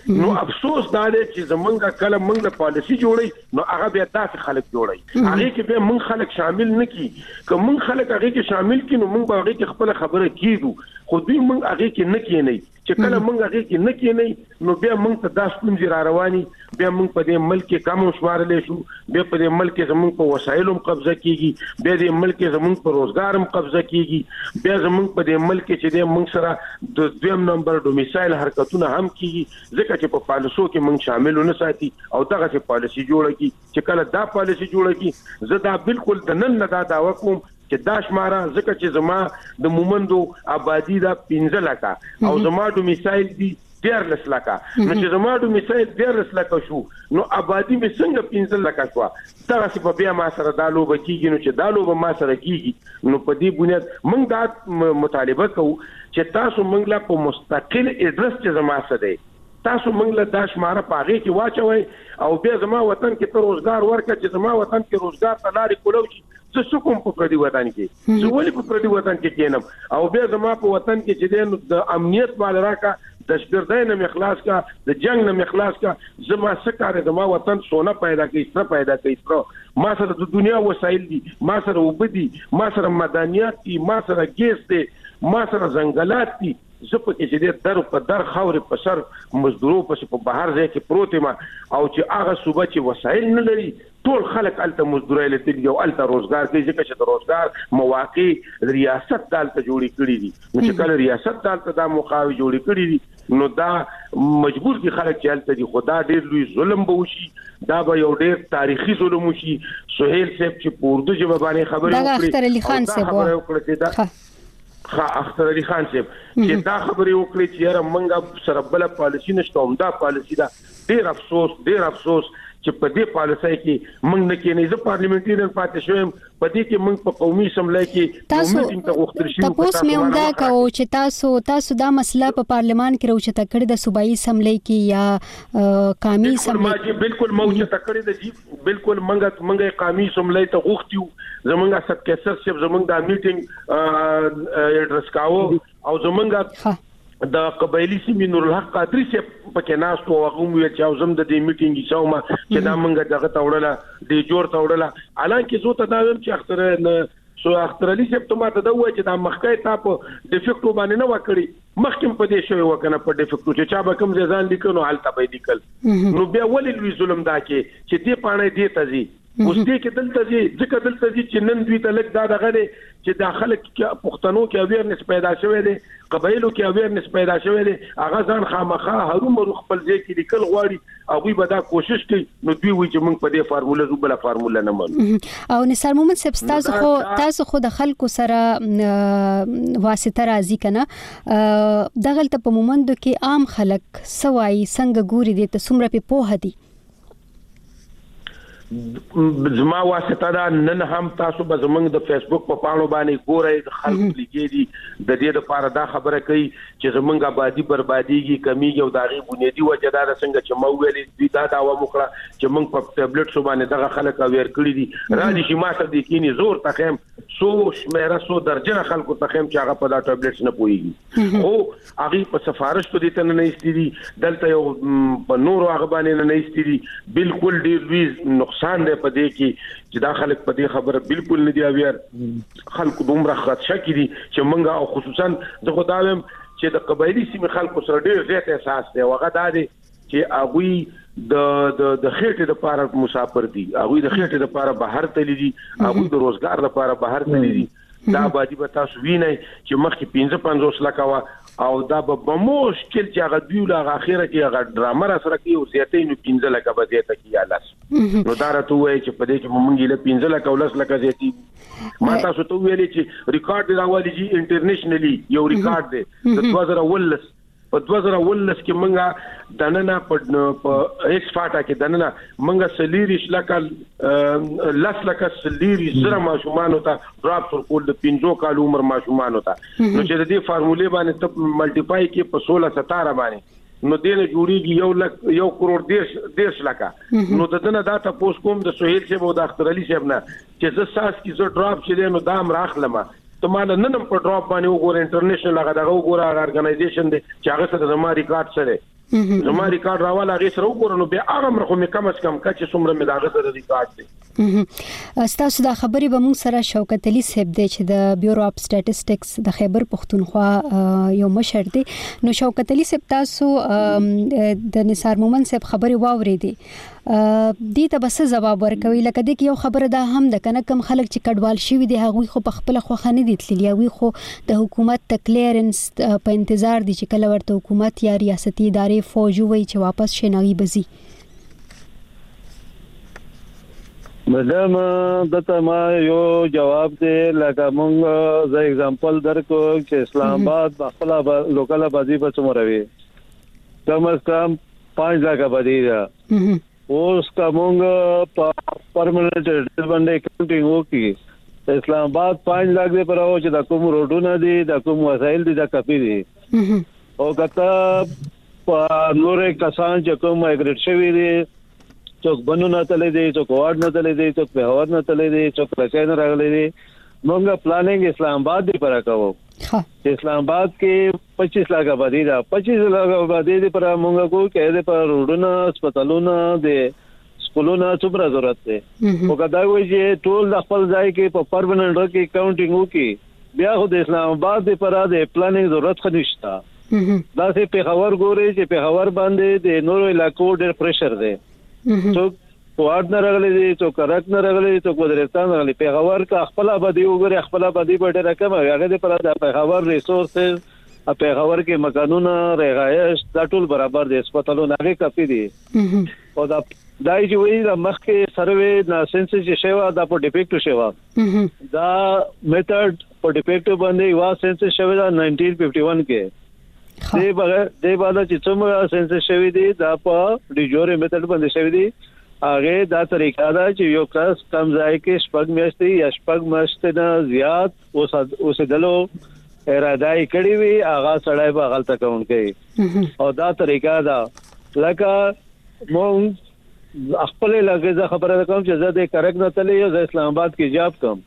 نو افسوس دا دی چې زمونږ کله موږ د پالیسی جوړي نو هغه بیا داسې خلک جوړي هغه کې به موږ خلک شامل نه کی که موږ خلک هغه کې شامل کی نو موږ به هغه کې خپل خبره کیږو خو دوی موږ هغه کې نه کینی چې کله موږ هغه کې نه کینی نو بیا موږ ته داس پنځه را رواني بیا موږ په دې ملک کې کم شمارلې شو بیا په دې ملک کې زموږ په وسایلو قبضه کیږي بیا دې ملک کې زموږ په روزګار هم قبضه کیږي بیا زموږ په دې ملک کې چې دې موږ سره د دویم نمبر ډومیسایل حرکتونه هم کیږي ځکه چې په پالیسو کې موږ شامل نه ساتي او دغه چې پالیسی جوړه کی چې کله دا پالیسی جوړه کی زه دا بالکل د نن نه دا دعوه کوم چې دا شماره ځکه چې زما د مومندو آبادی دا 15 لکه او زما ډومیسایل دی 13 لکه نو چې زما ډومیسایل 13 لکه شو نو آبادی می څنګه 15 لکه شو دا چې بیا ما سره دا لوب کیږي نو چې دا لوب ما سره کیږي نو په دې بنیاد موږ دا مطالبه کوو چې تاسو موږ لا په مستقل اډرس چې زما سره دی تاسو موږ له دا شماره پاغي کې واچوي او بیا زما وطن کې ته روزګار ورکړه چې زما وطن کې روزګار ته لارې کولو زه څوک په پردي وطن کې زه ولې په پردي وطن کې کېنم او بیا زما په وطن کې چې د امنیت مال راکا د شپردای نه مخلاص کا د جنگ نه مخلاص کا زما سکاره زما وطن سونه پیدا کوي ستر پیدا کوي ما سره د دنیا وسایل دي ما سره وبدي ما سره مدنیات دي ما سره ګیس دي ما سره ځنګلات دي زه په کې چې در په در خاورې په سر مزدورو په بهر ځای کې پروت ما او چې هغه صوبه چې وسایل نه لري ټول خلک الته مزدوري لته یو الته روزګار کوي ځکه چې د روزګار مواقع ریاست دالته جوړی کړی دي نو چې کله ریاست دالته دا مقاوي جوړی کړی دي نو دا مجبور دي خلک چې الته دي خدا ډیر لوی ظلم به وشي دا به یو ډیر تاریخي ظلم وشي سہیل صاحب چې په اردو ژبه باندې خبرې وکړي دا اختر علي خان صاحب اختر علي خان صاحب چې دا خبرې وکړي چې یاره منګه سره بل پالیسی نشته هم دا پالیسی دا ډیر افسوس چې په دې پالیسۍ کې موږ نه کېنې زه پارلیمنټریان پاتې شوم په دې کې موږ په قومي اسمبلی کې میټینګ ته غوښتل شو تاسو مې عمده کوو چې تاسو دا مسله په پارلمان کې راوچته کړې د صوبایي اسمبلی کې یا قومي اسمبلی بالکل موجوده کړې ده بالکل موږ قومي اسمبلی ته غوښتیو زمونږه سب کیسر شپ زمونږ د میټینګ اډرس کاوه او زمونږه د قبایلی سیمې نور الحق قادری سے پکې ناستو هغه مو چې زم د دې میټینګ شومه چې دا منګه دغه توړله دی جوړ توړله الانکه زه ته دا ویم چې اختر علي صاحب ته ما ته دا وایي چې دا مخکې تا په ډیفیکټو باندې نه وکړي مخکې په دې شوی وکنه په ډیفیکټو چې چا به کوم ځان لیکلو حالت به لیکل نو بیا ولې لوی ظلم دا کې چې دې پانه دې تزي اوس دې کې دلته ځکه دلته چې نن دوی ته لګ دا دغه چې داخله کې پښتنو کې اویرنس پیدا شوی دی قبایلو کې اویرنس پیدا شوی دی هغه ځان خامخا هرومرو خپل ځای کې لیکل غواړي او به دا کوشش کوي نو دوی وایي چې موږ په دې فارموله زوبله فارموله نه منو او نثار محمد صاحب تاسو خو د خلکو سره واسطه راځي کنه دغلته په مومندو کې عام خلک سوای څنګه ګوري دي ته څومره په پوهه دي زما واسطه دا نن هم تاسو به زمونږ د فیسبوک په پاڼو باندې ګورئ خلک لیکي دي د دې لپاره دا خبره کوي چې زمونږ آبادی بربادیږي کمیږي او داغي بنیادی وجه دا څنګه چې مو ویلې دوی دا داوا وکړه چې موږ په ټابلیټ سو باندې دغه خلک اویر کړی دي را دي چې ما ته د کینی زور تخم سو شمیره سو درجه خلکو تخم چې هغه په دا ټابلیټ نه پويږي او هغه په سفارش په دې ته نه ایستري دلته یو په نورو هغه باندې نه ایستري بالکل ډیر لوی نقصان دی په دې کې چې دا خلک په دې خبره بالکل نه دی اویر خلکو دومره خدشه کړي چې منګه او خصوصا د خدایم چې د قبایلی سیمې خلکو سره ډیر زیات احساس دی وغه دا دی چې هغه د خېټه د لپاره مسافر دي هغه د خېټه د لپاره بهر تللی دي هغه د روزګار لپاره بهر تللی دي دا باندې به تاسو وینئ چې مخکې 55 لکه وا او دا به مشکل چې هغه دی له اخره کې هغه ډرامه را سره کوي او زیاتې نو 15 لکه به زیاته کی الاس نو دا راته وایي چې په دې کې مونږ له 15 لکه ولس لکه زیاتې ما تاسو ته ویلي چې ریکارډ راوالي جی انټرنیشنلی یو ریکارډ دی د 2019 په 2019 کې مونږه دننه په ایکس فاټا کې دننه مونږه سلیریش لکه لاس لکه سلیری زره ماشومان ته ډراپ ورکول د 15 کال عمر ماشومان ته نو چې د دې فارمولې باندې ته ملټیپای کې په 16 17 باندې نو دینه جوړیږي 1 کروڑ 10 لکه نو دنه دا تاسو کوم د سہیل صاحب او د اختر علي صاحب نه چې زه ساس کې زه ډراپ چې نو دام راخلم ته مال نن په ډراپ باندې وګور انټرنیشنل هغه دغه وګور ارګنایزیشن دی چې هغه سره زما ریکارډ سره زما ریکارډ راواله هغه سره وګورم بیا هغه مرخه مې کم از کم کچې څومره مې داغه سره ریکارډ دی. تاسو دا خبرې به موږ سره شوکت علي صاحب دی چې د بیورو اف سټاتستکس د خیبر پښتونخوا یو مشر دی. نو شوکت علي صاحب تاسو د نثار مومن صاحب خبرې واورېدې دې ته بس جواب ورکوي لکه دې یو خبره ده هم د کنه کم خلک چې کډوال شي دي هغه خو په خپل خوخه نه دي تللی هغه خو د حکومت ته کلیرنس په انتظار دي چې کله ورته حکومت یا ریاستي ادارې فوج وي چې واپس شنوي بزي. مدام دته ما یو جواب دی لکه مونږ ز एग्जांपल درکو چې اسلام آباد خپل لوکل آبادی په څومره وي کم از کم 5 लाख آبادی ده. اوس کومه پرمننٹ ایڈریس باندې کاونټینګ وکي اسلام آباد 5 लाख دی پر او چې د کوم روډونه دي د کوم وسایل دي د کافي دي او کته نورې کسان چې کوم مایګریټ شوی دي څوک بنونه تللی دي څوک وارد نه تللی دي څوک په هوار نه تللی دي څوک راځي نه راغلي دي. موږ پلانینګ اسلام آباد دی پر کاوه اسلام آباد کې 25 लाख آبادی ده 25 लाख آبادی دی پر موږ کو کې دې پر روډونه هسپتالونه دي سکولونه څومره ضرورت ده او کدا وایي چې ټول د خپل ځای کې په پرمننټ کې کاونټینګ وکي بیا خو د اسلام آباد دی پر د پلانینګ ضرورت خنيشتا. دا سه په خبر ګوري چې په خبر باندې د نورو علاقو ډېر پریشر دی څوک وارد نه راغلي دي څوک کرک نه راغلي څوک وزیرستان راغلي په خبر کا خپل آبادی وګوري خپل آبادی په ډېر رقم هغه د پر د خبر ریسورسز په خبر کې مکانونه رهایش دا ټول برابر دي هسپتالونه هغه کافي دي او دا دای چې وی د مخکې سروې د سنسس چې شوی دا په ډیفیکټ شوی دا میتھډ په ډیفیکټ باندې وا سنسس شوی دا 1951 کې دې باندې چې څومره سنسس شوی دی دا په ډیجوري میتھډ باندې شوی دی هغه دا طریقه دا چې یو کس کم ځای کې شپږ میاشتې یا شپږ میاشتې نه زیات اوسېدلو اراده یې کړې وي هغه سړی به غلطه کوون کوي او دا طریقه دا لکه مونږ خپل لګه خبره کوم چې زه د کرک نه تللی یو اسلام آباد کې جاب کوم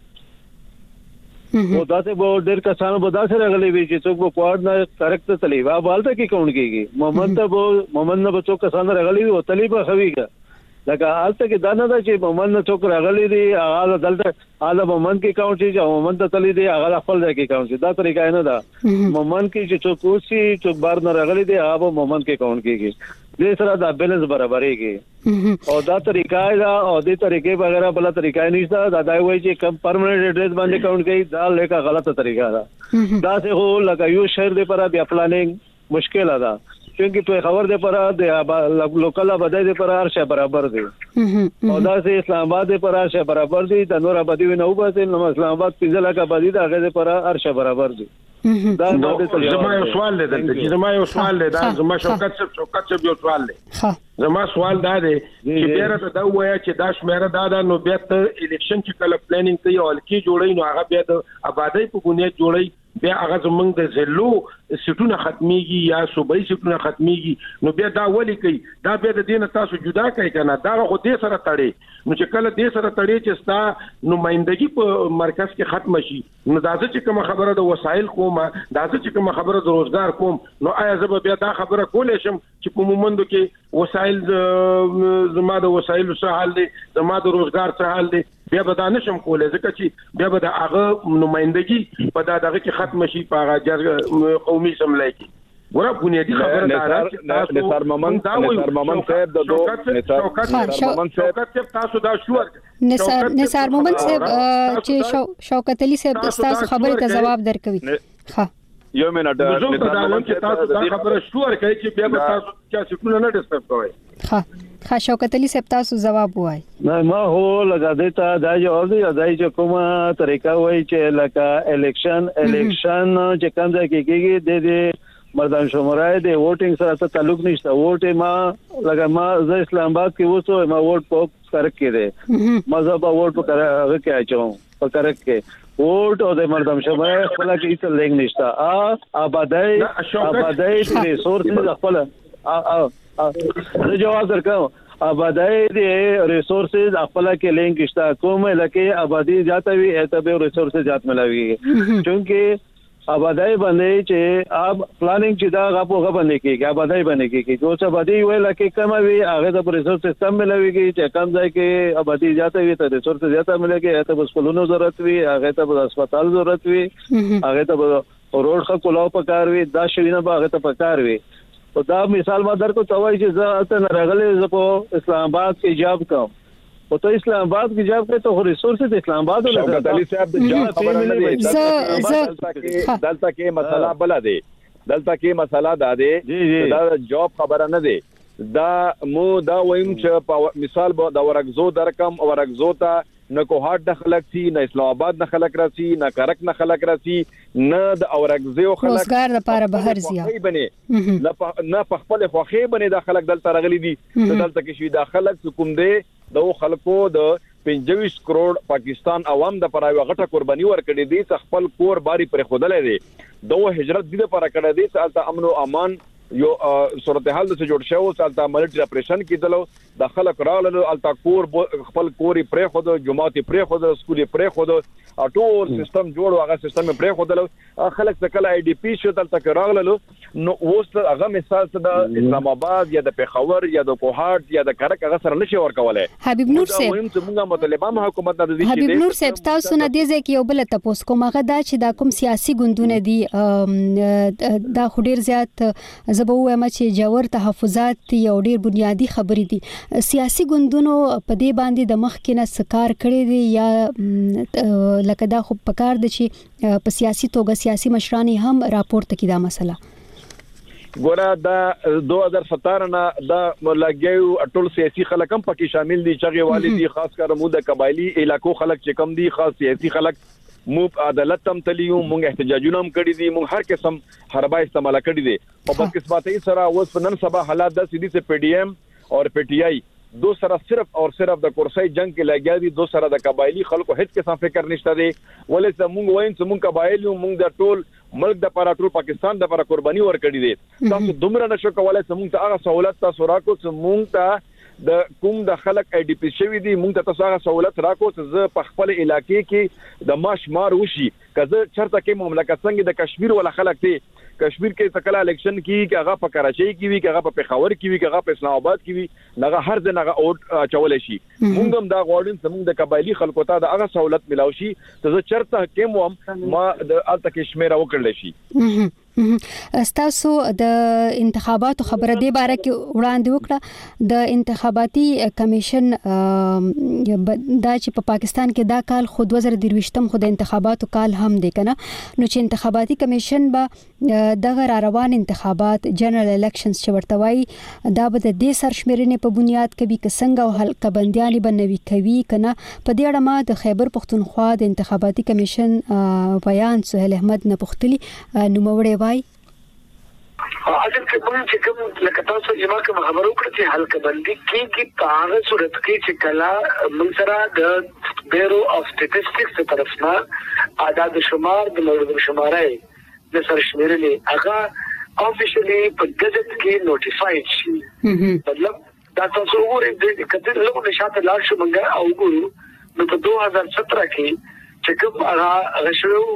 او دا ته به ډېر کسانو به دا سره غلي وي چې څوک په کوارد نه کرک ته تللی وا بالته کې کون کېږي محمد نه به څوک کسان راغلي او تلی به خويږي لکه حالت کې دا نه دا چې محمد نه څوک راغلي دي هغه دلته هغه محمد کې کاونټ شي او محمد ته تللی دي هغه خپل ځای کې کاونټ شي دا طریقه نه ده محمد کې چې څوک اوسي څوک بار نه راغلي دي هغه محمد کې کاونټ کېږي دې سره دا بیلنس برابرېږي او دا طریقه دا او دې طریقې وغیرہ بل طریقه نشته دا وایي چې کم پرمننٹ ایڈریس باندې کاونټ کوي دا لیکه غلطه طریقه ده دا څه هو لکه یو شهر دې پر بیا پلانینګ مشکل ده क्योंकि په خبر دې پر د لوکل آبادی دې پر ارشه برابر دي او دا سه اسلام آباد دې پر ارشه برابر دي د نور آبادی نه وباسي نو اسلام آباد 15 लाख آبادی دا هغه دې پر ارشه برابر دي. دا زما یو سوال دی چې زما یو سوال دی دا زما شوکت صاحب یو سوال دی زما سوال دا دی چې بیره دا وایا چې دا شمیره دا نو بیا ته الیکشن چې کله پلانینګ کوي او الکی جوړي نو هغه بیا د آبادی په بنیاد جوړي بیا هغه زمونږ د زلو سټونه ختميږي یا صوبایي سټونه ختميږي نو بیا دا ولي کوي دا بیا د دین تاسو جدا کوي کنه دا خو دې سره تړي نو چې کله دې سره تړي چې ستا نمائندګي په مرکز کې ختم شي نو دا چې کوم خبره د وسایل کوم دا چې کوم خبره د روزګار کوم نو آیا زه بیا دا خبره کولای شم چې په مومندو کې وسایل زما د وسایل څه حال دي زما د روزګار څه حال دي بیا به دا نشم کولای ځکه چې بیا به د هغه نمائندګي په دغه کې ختم شي په هغه قومي سملای کې ګوره بنیادی خبره دا نثار مومن صاحب د شوکت تاسو دا شو نثار مومن صاحب چې شوکت علي صاحب تاسو خبره ته جواب درکوي ها یو منټ چې تاسو دا خبره شو ورکړئ چې بیا به تاسو چې څه نه ډسټرب کوئ ها شوکت علي صاحب تاسو جواب وای نه ما هو لگا دیتا دا جواب دی دای چې کومه طریقه وای چې لکه الیکشن چې کوم ځای کې کېږي د مردان شمارای د ووټینګ سره تعلق نشته ووټ ما لگا ما ز اسلام آباد کې وڅو ما ووټ په کرک کې دی مذهب ووټ په کرک کې اچوم په کرک کې ووټ او د مردان شمارای خپل کې څه لنګ نشته آبادی ریسورسز خپل جواب درکوم آبادی د ریسورسز خپل کې لینک شته کومه لکه آبادی زیاته وي ته به ریسورسز زیات ملاوي چونکه آبادی باندې چې اب پلانینګ چې دا غاپو غبنې کېږي آبادی باندې کېږي جو څه آبادی ویل کې کم وي هغه د ریسورس سیستم ملويږي چې کم ځای کې آبادی زیاته وي ته ریسورس زیاته ملګي ته بس کولونو ضرورت وي هغه ته هسپتال ضرورت وي هغه ته روډ خو کولاو پکار وي دا شوینه هغه ته پکار وي او دا مثال ما درکو توای چې زه ته راغلې ز په اسلام آباد کې جاب کوم او ته اسلام آباد کې جاب کوي ته ریسورس د اسلام آباد له شوکت علي صاحب د جاب خبره نه دی دلته کې مسله بل دی دلته کې مسله دا دی دا جاب خبره نه دی دا مو دا ویم چې مثال د ورغزو درکم ورغزو ته نه کوهات د خلک سي نه اسلام آباد نه خلک راسي نه کرک نه خلک راسي نه د اورغزو خلک روزګار لپاره بهر زیات نه په خپل خوخي بني د خلک دلته راغلي دي دلته کې شوی د خلک حکوم دی د خلکو د 25 کروڑ پاکستان عوام د پرایو غټه قرباني ورکړي دي خپل کور باري پر خودلې دي دوه هجرت دي لپاره کړه دي چې امن او امان یو صورتحال د جوړ شو سالتا ملټری اپریشن کیدلو د خلک راغلو التا کور خپل کوري پرې خود جماعتي پرې خود سکولي پرې خود ټول سیستم جوړ هغه سیستم پرې خودلو خلک څکل آی ډی پی شو تلته راغلو نو اوس هغه مثال د اسلام آباد یا د پیښور یا د کوهات یا د کرک هغه سره نشي ورکوله حبیب نور صاحب موږ مطالبه حکومت نه دي حبیب نور صاحب تاسو نه دي چې یو بل تاسو کومه دا چې دا کوم سیاسي ګوندونه دي دا خډیر زیات زبو وایم چې جوړ تحفظات یو ډیر بنیادی خبرې دي سیاسي ګوندونو په دې باندې د مخ کې نه سکار کړی دي یا لکه دا خو پکار دي چې په سیاسي توګه سیاسي مشران هم راپورته کړي دا مسله ګوره دا 2017 نه دا لګیو ټول سیاسي خلک هم پکې شامل دي چې والدي خاص کر مو د قبایلی علاقو خلک چې کم دي خاص سیاسي خلک مو عدالت هم تلیو مونږ احتجاجونه هم کړی دي مونږ هر قسم حربا استعمال کړی دي او په قسمتي سره اوس نن سبا حالات د سیدی سے پی ڈی ایم اور پی ٹی آئی دو سره صرف اور صرف د کورسای جنگ کې لګیا دي دو سره د قبایلی خلکو هیڅ قسم فکر نشته دي ولې چې مونږ وایم چې مونږ قبایلی مونږ د ټول ملک د لپاره ټول پاکستان د لپاره قرباني ورکړي دي تاسو دومره نشو کولای چې مونږ ته هغه سہولت تاسو راکو چې مونږ ته د کوم د خلک ای ډی پی شوی دي مونږ ته تاسو هغه سہولت راکو چې زه په خپل علاقې کې د ماشمار وشي کزه چرته کې مملکت څنګه د کشمیر ولا خلک دي کشمیر کې تکلا الیکشن کې هغه په کراچۍ کې وی هغه په پیښور کې وی هغه په اسلام آباد کې وی هغه هر ځای هغه اوټ چول شي مونږ هم دا غواړم چې مونږ د قبایلی خلکو ته د هغه سہولت ملاوي شي چې چرته کې مو ما د الته کې شمیره وکړل شي استاسو د انتخاباتو خبره دی باره کې وړاندې وکړه د انتخاباتي کمیشن دا چې په پاکستان کې دا کال خو 2023م خو د انتخاباتو کال هم دی کنه نو چې انتخاباتي کمیشن به دغه روان انتخابات جنرال الیکشنز چې ورته وایي دا به د دې سرشمېرنې په بنیاد کوي که څنګه او حلقه بندیانې به نوي کوي کنه په دې اړه ما د خیبر پښتونخوا د انتخاباتي کمیشن بیان سهیل احمد نه پوښتلي نوموړی اصل کې موږ چې کوم لکه تاسو چې ما کوم خبرو کړې چې حلقه بندي کې په هغه صورت کې چې کلا موږ سره د بیورو اف سټیټسټکس په طرف نه اعداد شمار د مورد شمارای د سرشمیرنې هغه افیشلی په ګزټ کې نوټیفاید شي مطلب دا تاسو وګورئ د کله له نشاط لاړ شو موږ او ګورو نو په 2017 کې چې کوم هغه غشرو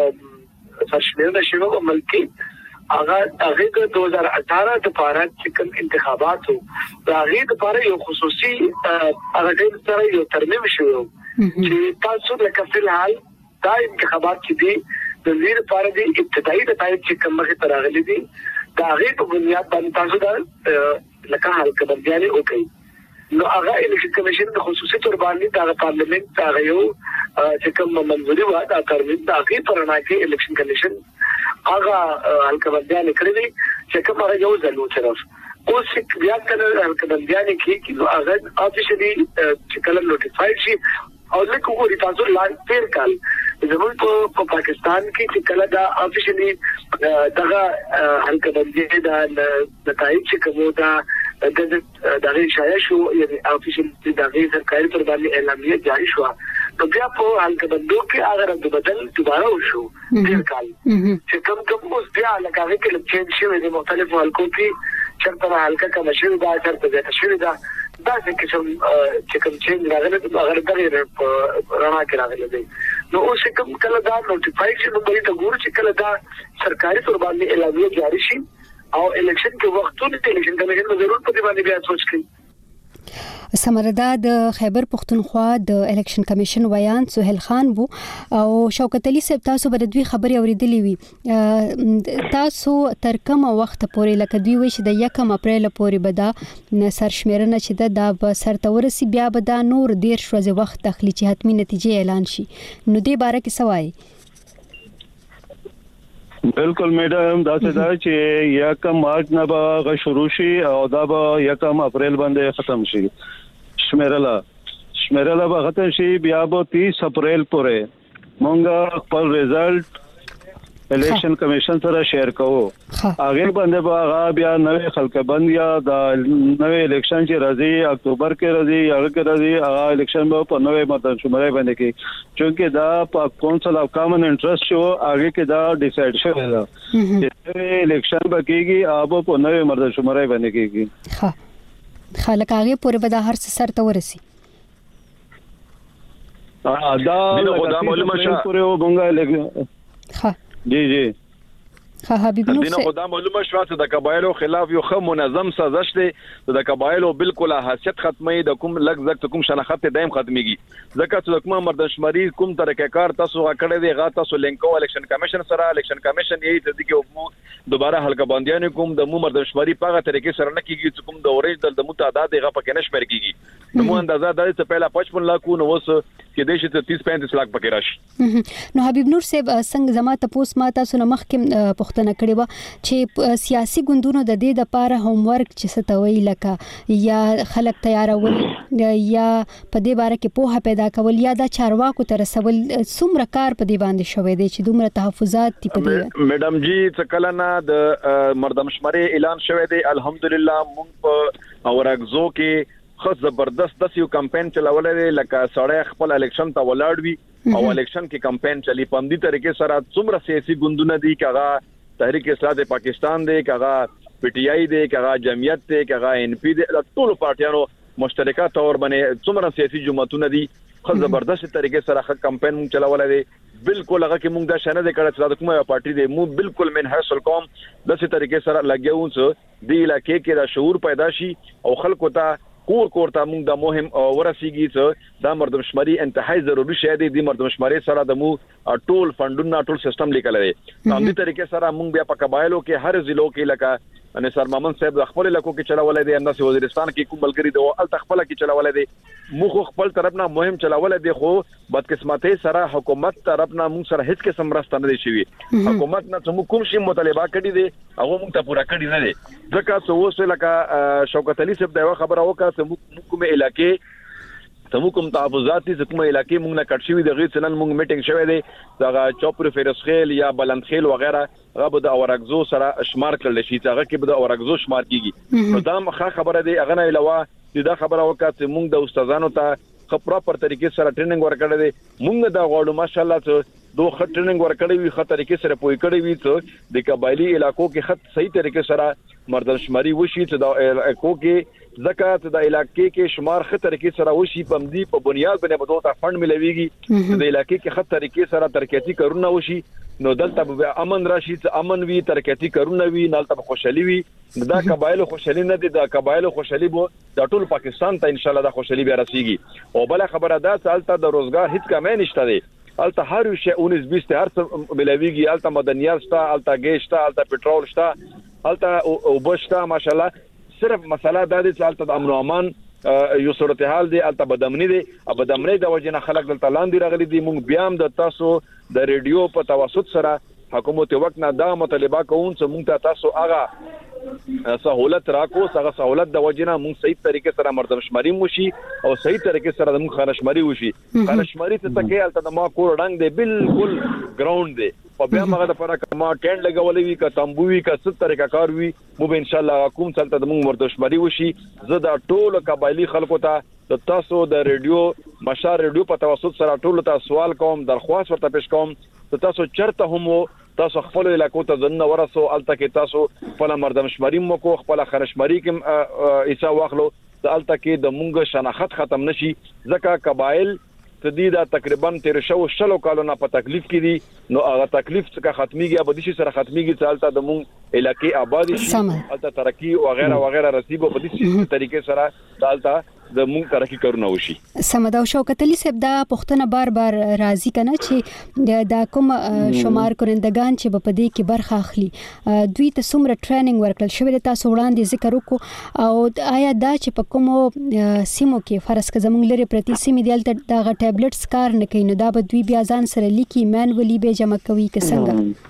سرشمیرنه شوه په ملک هغه د 2018 د پاره چې کوم انتخابات وو هغه د پاره یو خصوصي هغه د سره یو ترمیم شو چې تاسو لکه فلحال دا انتخابات چې دي د زیر لپاره د ابتدایي نتایج چې کوم مخه تراغلي دي دا هغه په بنیاد باندې تاسو دا لکه حلقه بندیانه وکړي نو هغه الیکشن کمیشن د خصوصي تور باندې د پارلیمنت هغه یو چې کوم منځوري و دا ترمیم د هغه پرنا کې الیکشن کمیشن هغه حلقه بندیانه کړې چې کوم هغه یو ځلو طرف اوس بیا کله حلقه بندیانه کې نو هغه افیشلی چې کله نوټیفاید شي او لکه وګورئ تاسو لاندې تیر کال زموږ په پاکستان کې چې کله دا افیشلی دغه حلقه بندي دا نتایج چې کومه دا دغه شایع شو یعنی افیشلی دغه سرکاري تر باندې اعلامیه جاری شو نو بیا په حلقه بندو کې هغه رد بدل دوباره وشو تیر کال چې کوم اوس بیا لکه هغه کې چینج شوی د مختلفو حلقو کې چرته حلقه کوم شوی دا چرته زیاته شوی دا چې کوم چینج راغلی هغه دغه رڼا کې راغلی دی نو اوس کوم کله دا نوټیفای شي نو بری ته ګور چې کله دا سرکاري تور باندې اعلامیه جاری شي او الیکشن کې وختونه الیکشن کمیشن ضرور په دې باندې بیا سوچ کوي. سمردا د خیبر پختونخوا د الیکشن کمیشن ویان سہیل خان وو او شوکت علي صاحب تاسو بر دوی خبري اوریدلې وي تاسو تر کومه وخت پورې لکه دوی وي چې د 1 اپریل پورې بدا سرشمیرنه چې د سرته ورسي بیا بدا نور ډیر شوزه وخت داخلي چې حتمی نتیجې اعلان شي نو دې باره کې سوای. بالکل میډم دا څه دا چې 1 مارچ نه به شروع شي او دا به 1 اپریل باندې ختم شي. شمیرلا به ختم شي بیا به 30 اپریل پورې مونږ خپل ریزلټ الیکشن کمیشن سره شیر کوو. هغه باندې به بیا نوې خلک بند یا د نوې الیکشن چې راځي اکتوبر کې راځي هغه کې راځي هغه الیکشن به په نوې مدن شماري باندې کې چې دا په کونسل اف کامن انټرست شو هغه کې دا ډیسایډ شوی دا چې الیکشن به کېږي هغه په نوې مدن شماري باندې کېږي. ها خلک هغه پورې به د هر څه سر ته ورسي. دا خدا معلومه شه پورې وبنګا ها جی ها حبیب نور دینه خدا معلومه شوه چې د قبایلو خلاف یو خو منظم سازش دی د قبایلو بالکل حیثیت ختمي د کوم لګ کوم شناخت دایم ختميږي ځکه چې کوم مردشمري کوم طریقې کار تاسو غکړې دی غا تاسو لینکو الیکشن کمیشن سره الیکشن کمیشن یې د دې کې دوباره حلقه باندې کوم د مو مردشمري په طریقې سره نه کیږي چې کوم د اورېج د متعدد غا پکې نشمر کیږي نو مو اندازه د څه پهلا 55 لک نو وس کې د شي 30-35 لک پکې راشي. نو حبیب نور صاحب څنګه زما تاسو ما تاسو نه مخکې پښتنه کړی و چې سیاسي ګوندونو د دې د پاره هوم ورک چې ستوي لکه یا خلک تیارول یا په دې باره کې پوهه پیدا کول یا د چارواکو تر رسول څومره کار په دې باندې شوې دي چې دومره تحفظات دي په دې. میډم جی څه کله نه د مردمشمري اعلان شوی دی الحمدلله مونږ په اورګزو کې خاص زبردست د یو کمپاین چلولې لکه سړی خپل الیکشن ته ولاړ وي او الیکشن کې کمپاین چلی په دې طریقې سره څومره سیاسي ګوندونه دي کغه تحریک اسلام پاکستان دی کغه پی ټی آی دی کغه جمعیت دی کغه ان پی دی ټول پارټیانو مشترکه تور باندې څومره سیاسي جماعتونه دي خو زبردست طریقې سره کمپاین مونږ چلولې دي بالکل هغه کې مونږ دا شنه د کړه چې کومه پارټي دی مو بالکل من حاصل کوم د څه طریقې سره لګیاو چې دی علاقې کې دا شعور پیدا شي او خلکو ته کور ته مونږ د مهم ورسیږي چې دا مردمشمري انتهایی ضروري شی دی د مردمشمري سره د مو ټول فندونه ټول سیستم لیکل دی په دې طریقې سره مونږ بیا په قبایلو کې هر ضلعو کې لکه انصار محمد صاحب د خپل علاقو کې چلاولې دي انداز وزیرستان کې کوم بلګری دی او التخپل کې چلاولې دي مو خپل طرف نه مهم چلاولې دي خو بدقسمتۍ سره حکومت طرف نه مونږ سره هیڅ قسم مرسته نه دي شوی حکومت نه څه کوم شي مطالبه کړی دي هغه مونږ ته پورا کړی نه دي ځکه څه وسه لکه شوکت علي صاحب دا خبره وکړه چې کومه علاقې تمو کوم تحفظات دي کومه علاقې مونږ نه کټ شوی د غیر سنن مونږ میټینګ شوی دی دا چوپر فیرسخیل یا بلندخیل وغیرہ غو د اورګزو سره شمار کړل شي هغه کې د اورګزو شمار کیږي نو دا مخه خبره دی هغه نه علاوه دا خبره وکړه چې مونږ د استادانو ته خبره پر طریقې سره ټریننګ ورکړل دي مونږ دا غواړو ماشاءالله ته دوه خط ټریننګ ورکړی وي خط طریقې سره پوي کړی وي ته د قبایلی علاقو کې خط صحیح طریقې سره مردمشمري وشي ته د علاقو کې زکات د علاقې کې شمار خط طریقې سره وشي پمدي په بنیاد باندې بدو ته فند ملويږي د علاقې کې خط طریقې سره ترقیاتي کارونه وشي نو دلته به امن راشي امن وي ترقیاتي کارونه وي نالته خوشحالي وي دا قبایلو خوشحالي نه دي د قبایلو خوشحالي بو د ټول پاکستان ته ان شاء الله د خوشحالي بیا رسیږي او بل خبره ده چې الته د روزګار هیڅ کمه نشته دي الته هر شی 19-20 هر څه ملويږي الته مدنیات شته الته ګیس شته الته پټرول شته الته وبشته ماشاءالله صرف مسله دا دي چې الته د امن او امان یو صورتحال دی الته بدامنی دی بدامنی د وجنه خلک دلته لاندې راغلي دي مونږ بیا هم د تاسو د ریډیو په توسط سره حکومت وخت نه دا مطالبه کوون چې مونږ ته تاسو هغه سہولت راکو هغه سہولت د وجنه مونږ صحیح طریقې سره مردمشمري موشي او صحیح طریقې سره مونږ خانشمري وشي خانشمري ته تکي الته د ما کور ډنګ دی بالکل ګراوند دی په بیا هغه د فرق ما ټینډ لګولې وی کا تمبوي کا ست طریقه کار وی مو به ان شاء الله کوم څلته د مونږ مردمشمري وشي زه د ټول قبایلی خلکو ته د تاسو د ریډیو مشار ریډیو په توسط سره ټول ته سوال کوم درخواست ورته پیش کوم ته تاسو چرته هم تاسو خپل علاقو ته ځنه ورسو الته کې تاسو خپل مردمشمري مو کو خپل خرشمري کې ایسا واخلو الته کې د مونږ شناخت ختم نشي ځکه قبایل کدی دا تقریبا 1300 کالو نه په تکلیف کې دي نو هغه تکلیف څخه ختميږي به دي سره ختميږي چالتا د مونږ علاقې آبادی شي البته ترقی وغیرہ وغیرہ رسیبو په دې طریقې سره چالتا د مونږ ترقی کارونه وشي. سمدا شوکت علي صاحب دا پښتنه بار راضي کنه چې دا کوم شمار کورندگان چې په دې کې برخه اخلي دوی ته څومره ټریننګ ورکړل شوی تاسو وړاندې ذکر وکړو او آیا دا چې په کوم سیمو کې فرض کړه زموږ لري پرتی سیمې دلته دا ټابلیټس کار نه کوي نو دا به دوی بیا ځان سره لیکي مانولي به جمع کوي که څنګه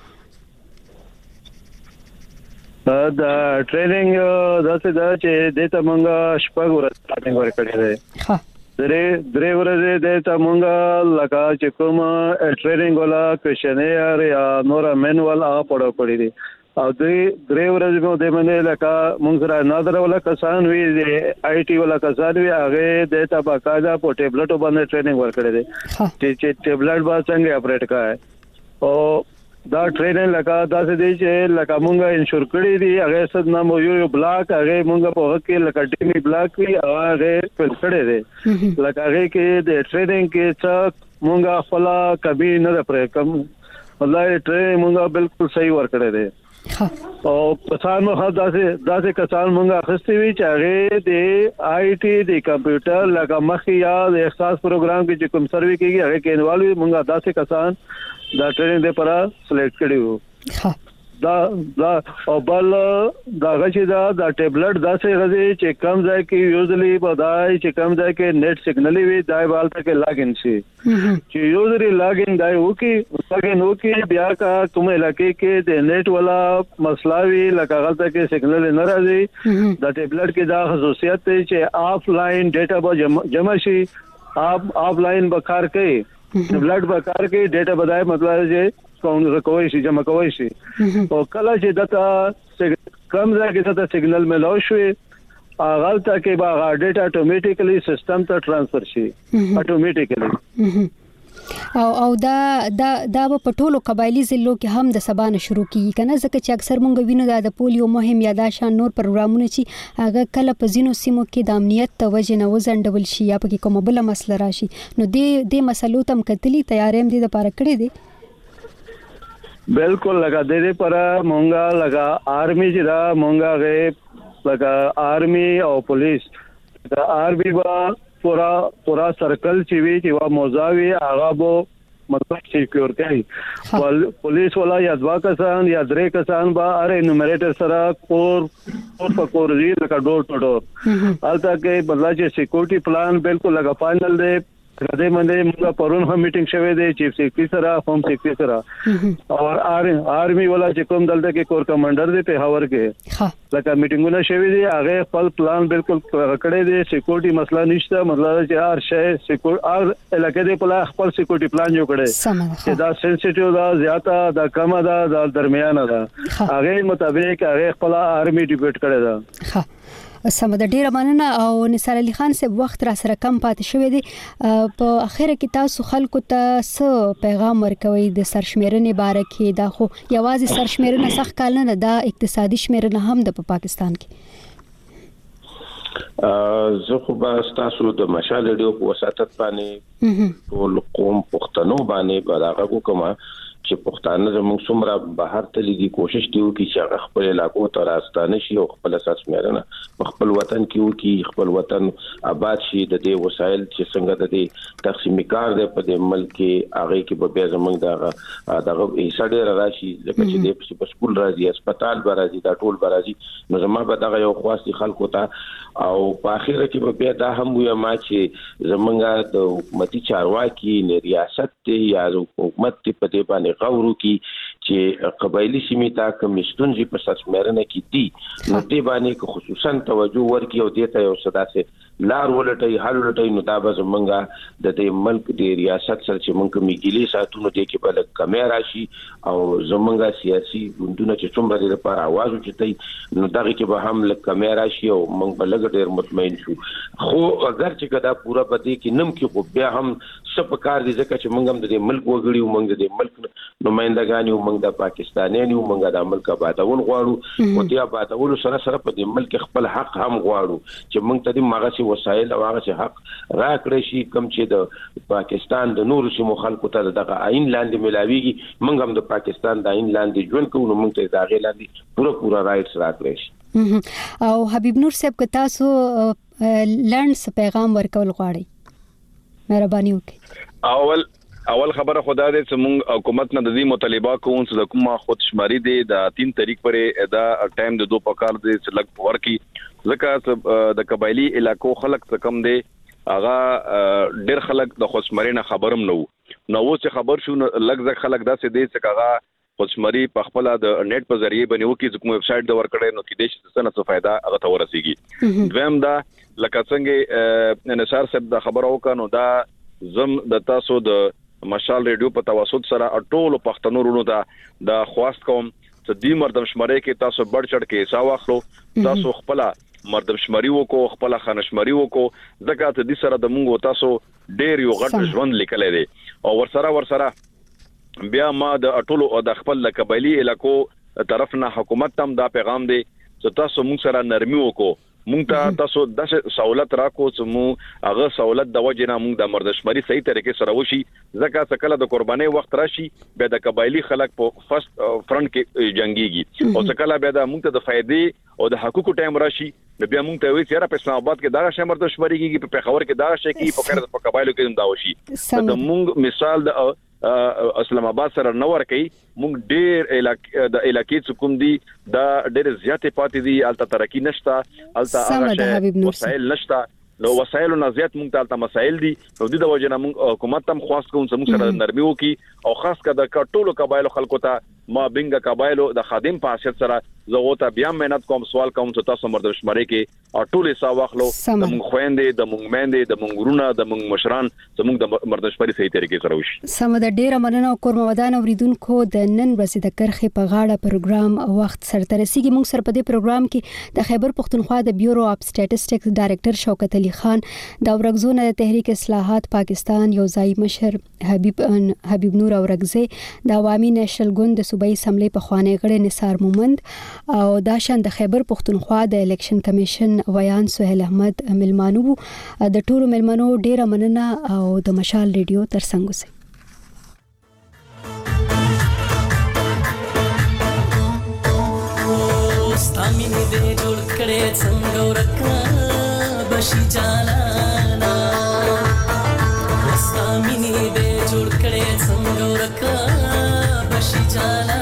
دا ټریننګ داسې دا چې دته مونږه شپږ ورځې ټریننګ ورکړی دی ها درې ورځې دته مونږه لکه چې کوم ټریننګ ولا کوېشنیر یا نور مینوال هغه پړو کړی دی او درې ورځې مو د منې لکه مونږ سره نادر ولا کسان وی دی آی ټي ولا کسان وی هغه دته باقاعده په ټابلیټو باندې ټریننګ ورکړی دی چې ټابلیټ با څنګه اپریټ کای او دا ټریننګ لکه داسې دی چې لکه مونږه انشور کړی دی هغه څه نام یو بلاک هغه مونږه په وخت کې لکه ډیمی بلاک وی هغه فل کړی دی لکه هغه کې د ټریننګ کې څه مونږه خلا کبي نه پرې کم والله ټریننګ مونږه بالکل صحیح ور کړی دی او کسان مو داسې کسان مونږه اخستې وی چې هغه د آی ټي د کمپیوټر لکه مخ یا د احساس پروګرام کې چې کوم سروي کېږي هغه کې انوالو مونږه داسې کسان دا ټریننګ د پرا سلیکټ کړیو دا او بل دا غشي دا ټابلیټ داسې غزي چې کم ځای کې یوزلی بدای چې کم ځای کې نت سیګنل وي دای بالته کې لاګین شي چې یوزلی لاګین دای وکي بیا کا کوم علاقې کې د نت ولا مسلاوي لکه غلطه کې سیګنل نه راځي دا ټابلیټ کې دا خصوصیت دی چې آفلاین ډیټا به جمع شي آف لاین به کار کوي ټابلیټ به کار کوي ډیټا بدای مطلب چې کوم کوي شي جمع کوي شي او کله چې دتا کم ځای کې دتا سیګنل ملو شي غلطه کې به ډیټا اتوماتیکلی سیستم ته ټرانسفر شي اتوماتیکلی او دا په ټولو قبایلی ضلعو کې هم د سبانه شروع کیږي کنه ځکه چې اکثر مونږ وینو د پولیو مهم یا دا شان نور پروګرامونه چې هغه کله په زینو سیمو کې د امنیت توجه نه وزندول شي یا په کومه بل مسله راشي نو د مسلو تم کتلی تیاریم دي د پاره کړی دي بالکل لگا دې پر مونږه لگا آرمی چې دا مونږه غي لگا آرمی او پولیس دا آرمی با پورا سرکل چې وی چې وا موزاوي هغه بو مطلب سکیورټي پولیس ولا یا دوا کسان یا درې کسان با اره انومریټر سره کور دی لکه ډور ټو ډور البته کې بدلا چې سکیورټي پلان بالکل لگا فائنل دی کله باندې موږ پرون هم میټینګ شوه دی چیف سیکرټری سره ہوم سیکرټری سره او آرمی ولا چې کوم دلته کې کور کمانډر دی په هاور کې لکه میټینګونه شوه دی هغه خپل پلان بالکل کړی دی سکیورټي مسله نشته مطلب چې هر شی سکیورټي علاقې دی په خپل سکیورټي پلان جوړ کړي چې دا سنسټیو دا زیاته دا کم دا درمیانه دا هغه مطابق هغه خپل آرمی ډیپټ کړی دا سمه د ډیره مننه او نثار علي خان صاحب وخت را سره کم پاتې شوی دی په اخره کې تاسو خلکو ته څه پیغام ورکوي د سرشمیرنې باره کې دا خو یوازې سرشمیرنه سخت کال نه دا اقتصادي شمیرنه هم د پاکستان کې زه خو به تاسو د مشال ډیو په وساتت باندې ټول قوم پښتنو باندې براغه کومه چې پښتانه زموږ څومره بهر ته لګي کوشش دیو کی چې هغه خپل علاقو ته راستانه شي او خپل اساس مېرنه خپل وطن کې وکي خپل وطن آباد شي د دې وسایل چې څنګه د دې تقسیم کار دی په دې ملک کې هغه کې به زموږ دغه حصہ ډیر راشي ځکه چې د سکول راځي هسپتال راځي دا ټول راځي نو زموږ به دغه یو خاصي خلکو ته او په اخر کې به بیا دا هم وي ما چې زموږ د حکومتي چارواکي ریاست ته یا حکومت په دې باندې غوړو کې چې قبایلی سیمې ته کمیشن جی په اساس مېرنه کې دي نو دې باندې خصوصا توجه ورکړي او دې ته یو صداسه لار ولټي حل ولټي نو دا به زمونږه د دې ملک د ریاست سره چې مونږ میګلی ساتونو دې کې بل کیمرا شي او زمونږه سیاسي ګوندونه چې څومره دې لپاره आवाज وچتای نو دغه کې به هم لک کیمرا شي او مونږ بل ډېر مطمئن شو خو اگر چې کدا پورا پدې کې نم کې خو بیا هم سپکار دي ځکه چې مونږ هم د دې ملک وګړي او مونږ د دې ملک نمائندګان او مونږ موږ د پاکستانیانو موږ د ملک آبادول غواړو او د آبادولو سره سره په دې ملک خپل حق هم غواړو چې موږ ته د ماغسي وسایل او هغه حق راکړي شي کوم چې د پاکستان د نورو سیمو خلکو ته دغه عین لاندې ملاويږي موږ هم د پاکستان د عین لاندې ژوند کوو نو موږ ته د هغه لاندې پورا رائټس راکړي شي او حبیب نور صاحب که تاسو لانس پیغام ورکول غواړئ مهرباني وکړئ اول خبره خدا دې چې موږ حکومت نه د دې مطالبه کوو چې د کومه خودشماري دی د 3 تاریخ پرې دا ټایم د 2 پکار دی چې لګ ورکی ځکه د قبایلی علاقو خلک څه کم دی هغه ډېر خلک د خودشماري نه خبرم نه نو چې خبر شو لګ ځکه خلک داسې دی چې هغه خودشماري په خپل د نت په ذریعہ بنیو کې کوم ویب سټ د ورکړې نو کې د څه نه څه फायदा هغه ته ورسیږي دویم دا لکه څنګه نثار صاحب د خبرو کنو دا زم د تاسو د مشال ریډیو په توسط سره ټول پښتنو رونو ته د خواست کوم چې د مردم شماري کې تاسو بڑ چړ کې حساب واخلو تاسو خپل مردم شماري وکړو خپل خانشماري وکړو ځکه ته د سره د مونږ تاسو ډېر یو غټ ژوند لیکلې دي او ورسره بیا ما د ټولو د خپل قبایلی علاقو طرف نه حکومت تم دا پیغام دی چې تاسو مونږ سره نرمي وکړو مونږ ته تاسو د سہولت راکو چې مو هغه سہولت د وجه نه مونږ د مردشماري صحیح طریقې سره وشي ځکه چې کله د قرباني وخت راشي به د قبایلی خلک په فرست فرنٹ کې جنگيږي او چې کله به د مونږ ته د فائدې او د حقوقو ټایم راشي بیا مونږ ته وی چې په اسلام آباد کې دا شی مردشماري کېږي په پیښور کې دا شی کې په قبایلو کې دا وشي د مونږ مثال د اسلام آباد سره نور کوي مونږ ډېر د علاقې څخه دي دا ډېر زیاتې پاتې دي الته ترقی نشته الته هغه وسایل نشته نو وسایل نه زیات مونږ ته مسایل دي نو د وجه نه مونږ حکومت هم خواست کوم چې مونږ سره نرمي وکي او خاص کړه د ټولو قبایلو خلکو ته ما بنګ قبایلو د خادم په حیثیت سره زه وته بیا مهنت کوم سوال کوم چې تاسو مردشماري کې ټول حساب واخلو د مونږ خويندې د مونږ مېندې د مونږ ورونه د مونږ مشران چې مونږ د مردشماري صحیح طریقې سره وشي سم د ډیره مننه کورم ودان اوریدونکو د نن ورځې د کرخې په غاړه پروګرام وخت سره رسیدي مونږ سره په دې پروګرام کې د خیبر پختونخوا د بیورو اف سټټیسټکس ډایریکټر شوکت علي خان د ورغزونه د تحریک اصلاحات پاکستان یو ځای مشر حبیب نور اورغزي د عوامي نېشنل ګوند د صوبایي اسمبلی په خوانی غړي نثار مومند او دا شان د خیبر پختونخوا د الیکشن کمیشن ویان سہیل احمد ملمانو د ټولو ملمنو ډیره مننه او د مشال ریډیو ترڅنګ اوسئ ستامینه دې جوړ کړې څنګه ورکه بشي جالانا ستامینه دې جوړ کړې څنګه ورکه بشي جالانا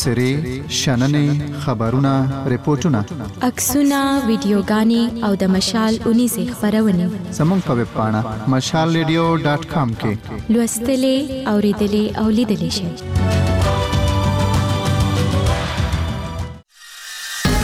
تبصرې شننې خبرونه ریپورتونه عکسونه ویډیوګانې او د مشال 19 خبرونه زموږ په ویب پاڼه mashalradio.com کې لوستلې اوریدلې او لیدلې شئ.